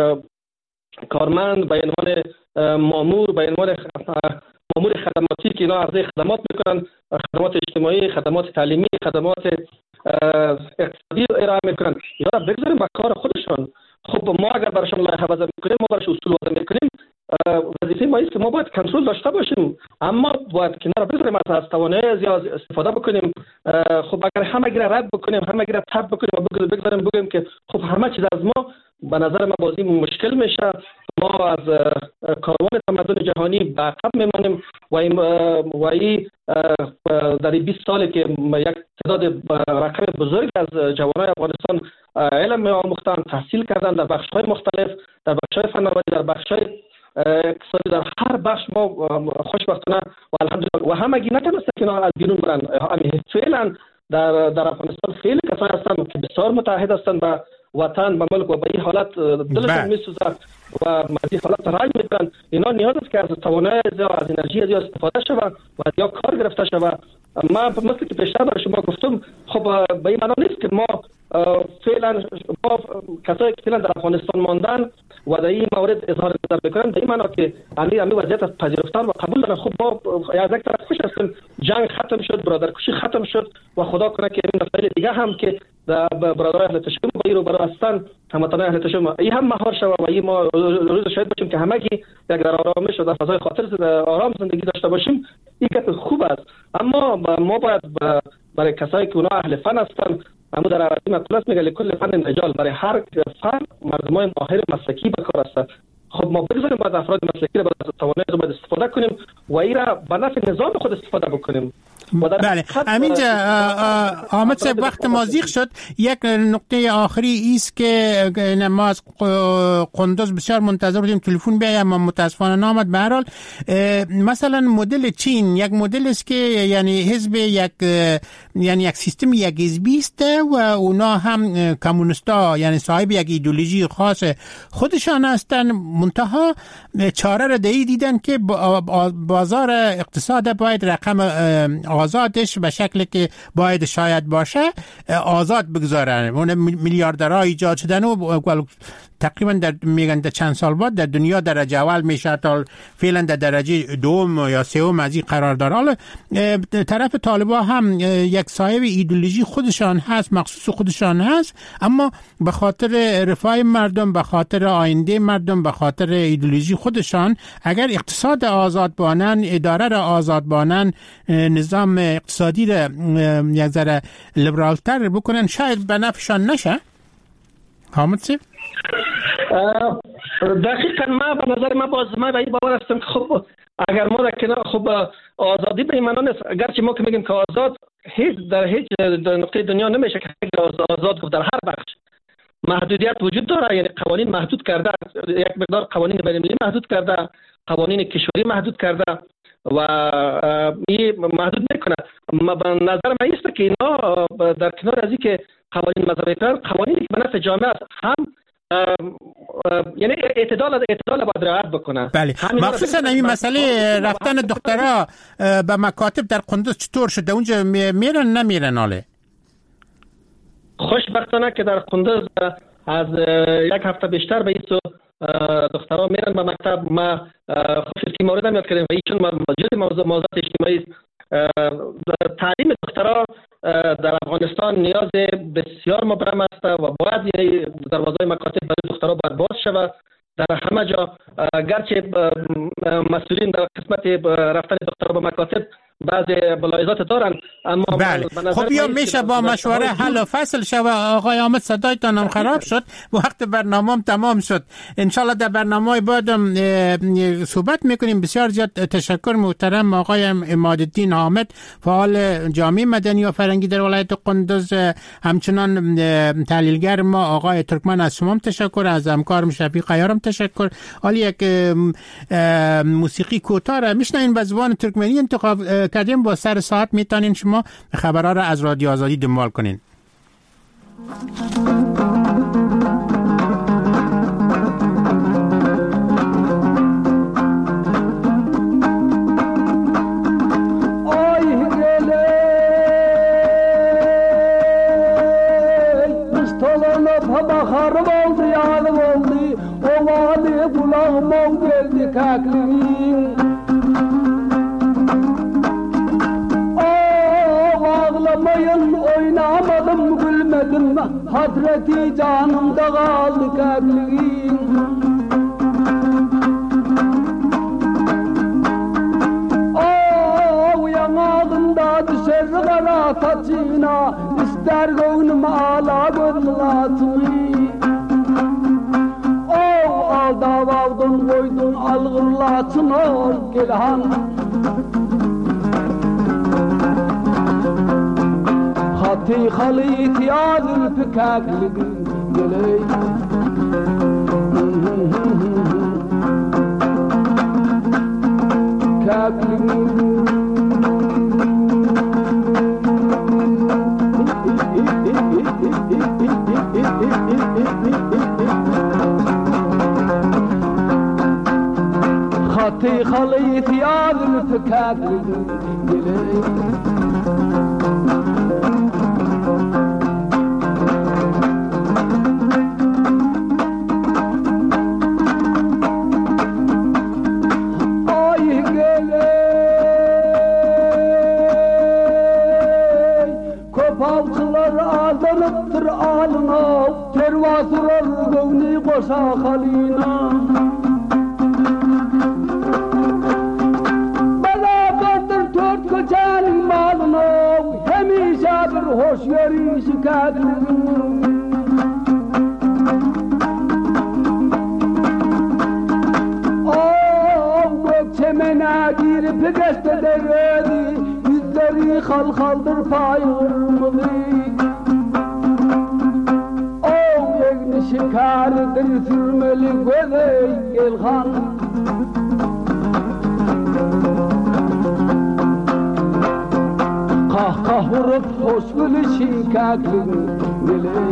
کارمند، به عنوان مامور، به عنوان مامور خدماتی که اینا عرضه خدمات میکنن، خدمات اجتماعی، خدمات تعلیمی، خدمات اقتصادی ارائه میکنن، یا بگذاریم با کار خودشان. خب ما اگر براشون لایحه وضع میکنیم، ما براش اصول وضع میکنیم، وظیفه ما است که ما باید کنترل داشته باشیم، اما باید کنار بذاریم از توانایی زیاد استفاده بکنیم. خب اگر همه گیره رد بکنیم، همه گیره تب بکنیم و بگذاریم بگیم که خب همه چیز از ما، به نظر من بازی مشکل میشه. ما از کاروان تمدن جهانی به عقب میمانیم و این و این در بیست سالی که یک تعداد رقم بزرگ از جوانای افغانستان علم آموختن، تحصیل کردن در بخش‌های مختلف، در بخش‌های فناوری، در بخش‌های اقتصادی، در هر بخش ما خوشبختانه و الحمدلله و همگی نتونسته که از بیرون برن. همین فعلا در در افغانستان خیلی کسایی هستن که بسیار متحد هستن با وطن، با ملک و به این حالت دلشون میسوزه و از این حالت رنج میبرن. اینا نیاز است که از توانایی زیاد، از انرژی زیاد استفاده شود و یا کار گرفته شود. ما مثل که پیشتر برای شما گفتم، خب به این معنا نیست که ما فعلا ما کسایی که فعلا در افغانستان ماندن و در این مورد اظهار نظر میکنن، به این معنا که همین همین وضعیت از پذیرفتن و قبول دارن. خب ما از یک طرف خوش هستیم، جنگ ختم شد، برادرکشی ختم شد و خدا کنه که این مسائل دیگه هم که برادرای اهل تشیع و ایرو برای هستن، هموطنان اهل تشیع این هم مهار شود و این ما روز شاید باشیم که همگی یک در آرامش و در فضای خاطر آرام زندگی داشته باشیم. این که خوب است، اما ما باید برای کسایی که اونا اهل فن هستن، اما در عربی مقوله میگه لکل فن رجال، برای هر فن مردمای ماهر مسلکی به کار هستن. خب ما بگذاریم باید افراد مسلکی را باید توانایی رو باید استفاده کنیم و این را به نفع نظام خود استفاده بکنیم. بله همینجا آمد صاحب وقت ما زیغ شد. یک نقطه آخری است که ما از قندوز بسیار منتظر بودیم تلفن بیایم اما متاسفانه نامد. به هر حال مثلا مدل چین یک مدل است که یعنی حزب یک یعنی یک سیستم یک حزبی است و اونا هم کمونیستا یعنی صاحب یک ایدئولوژی خاص خودشان هستند، منتها چاره را دهی دیدن که بازار اقتصاد باید رقم آزادش به شکلی که باید شاید باشه آزاد بگذارن. اون میلیاردرها ایجاد شدن و تقریبا در میگن در چند سال بعد در دنیا درجه اول میشه تا فعلا در درجه دوم یا سوم از این قرار داره. حالا طرف طالبا هم یک صاحب ایدئولوژی خودشان هست، مخصوص خودشان هست، اما به خاطر رفاه مردم، به خاطر آینده مردم، به خاطر ایدئولوژی خودشان اگر اقتصاد آزاد بانن، اداره را آزاد بانن، نظام اقتصادی را یک ذره لیبرالتر بکنن، شاید به نفعشان نشه. حامد صاحب دقیقاً ما به نظر ما باز ما به این باور هستم که خب اگر ما در کنار خب آزادی به این معنا نیست، اگرچه ما که میگیم که آزاد هیچ در هیچ نقطه دنیا نمیشه که آزاد گفت. در هر بخش محدودیت وجود داره، یعنی قوانین محدود کرده، یک مقدار قوانین بین‌المللی محدود کرده، قوانین کشوری محدود کرده و این محدود میکنه. به نظر من است که اینا در کنار از این که قوانین مذهبی کردن، قوانینی که به نفع جامعه است هم یعنی اعتدال اعتدال باید رعایت بکنه. بله، مخصوصا این مسئله رفتن دخترها به مکاتب در قندوز چطور شده؟ اونجا میرن نمیرن؟ حاله خوشبختانه که در قندوز از یک هفته بیشتر به این دخترها میرن به مکتب. ما خصوصی مورد هم یاد کردیم و چون موجود موضوع موضوعات اجتماعی تعلیم دخترها در افغانستان نیاز بسیار مبرم است و باید دروازه مکاتب برای دخترها باید باز شود در همه جا. گرچه مسئولین در قسمت رفتن دخترها به مکاتب بعضی ملاحظات دارن، اما بله. خب یا میشه با مشوره حل و فصل شود. آقای حامد صدایتان هم خراب شد، وقت برنامه تمام شد. انشالله در برنامه بعدم صحبت میکنیم. بسیار زیاد تشکر محترم آقای عمادالدین حامد، فعال جامعه مدنی و فرهنگی در ولایت قندوز، همچنان تحلیلگر ما آقای ترکمن. از شما تشکر، از همکارم شفیق عیارم تشکر. حالا یک موسیقی کوتاه را میشنویم به زبان ترکمنی انتخاب کردیم. با سر ساعت میتونین شما خبرها را از رادیو آزادی دنبال کنین. Hasreti canımda kaldı kalbim. Oh yanağımda düşer kara saçına, ister gönlüm ağla gönlatını. Oh alda valdın koydun algırlatını gelhan. خطي خليت يا ذلفكاك لقلي كاك خطي خليت يا ذلفكاك لقلي Şahalina Beladır dört kocanın malına Hemişe bir hoş görüşü kadın Oh gökçemene girip geçte deredi Yüzleri hal haldır payırmılı Şikardır sürmeli gözey gelhan Kah kah vurup hoş gülüşü kaklın geley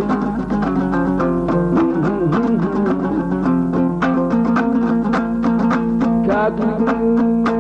Kaklın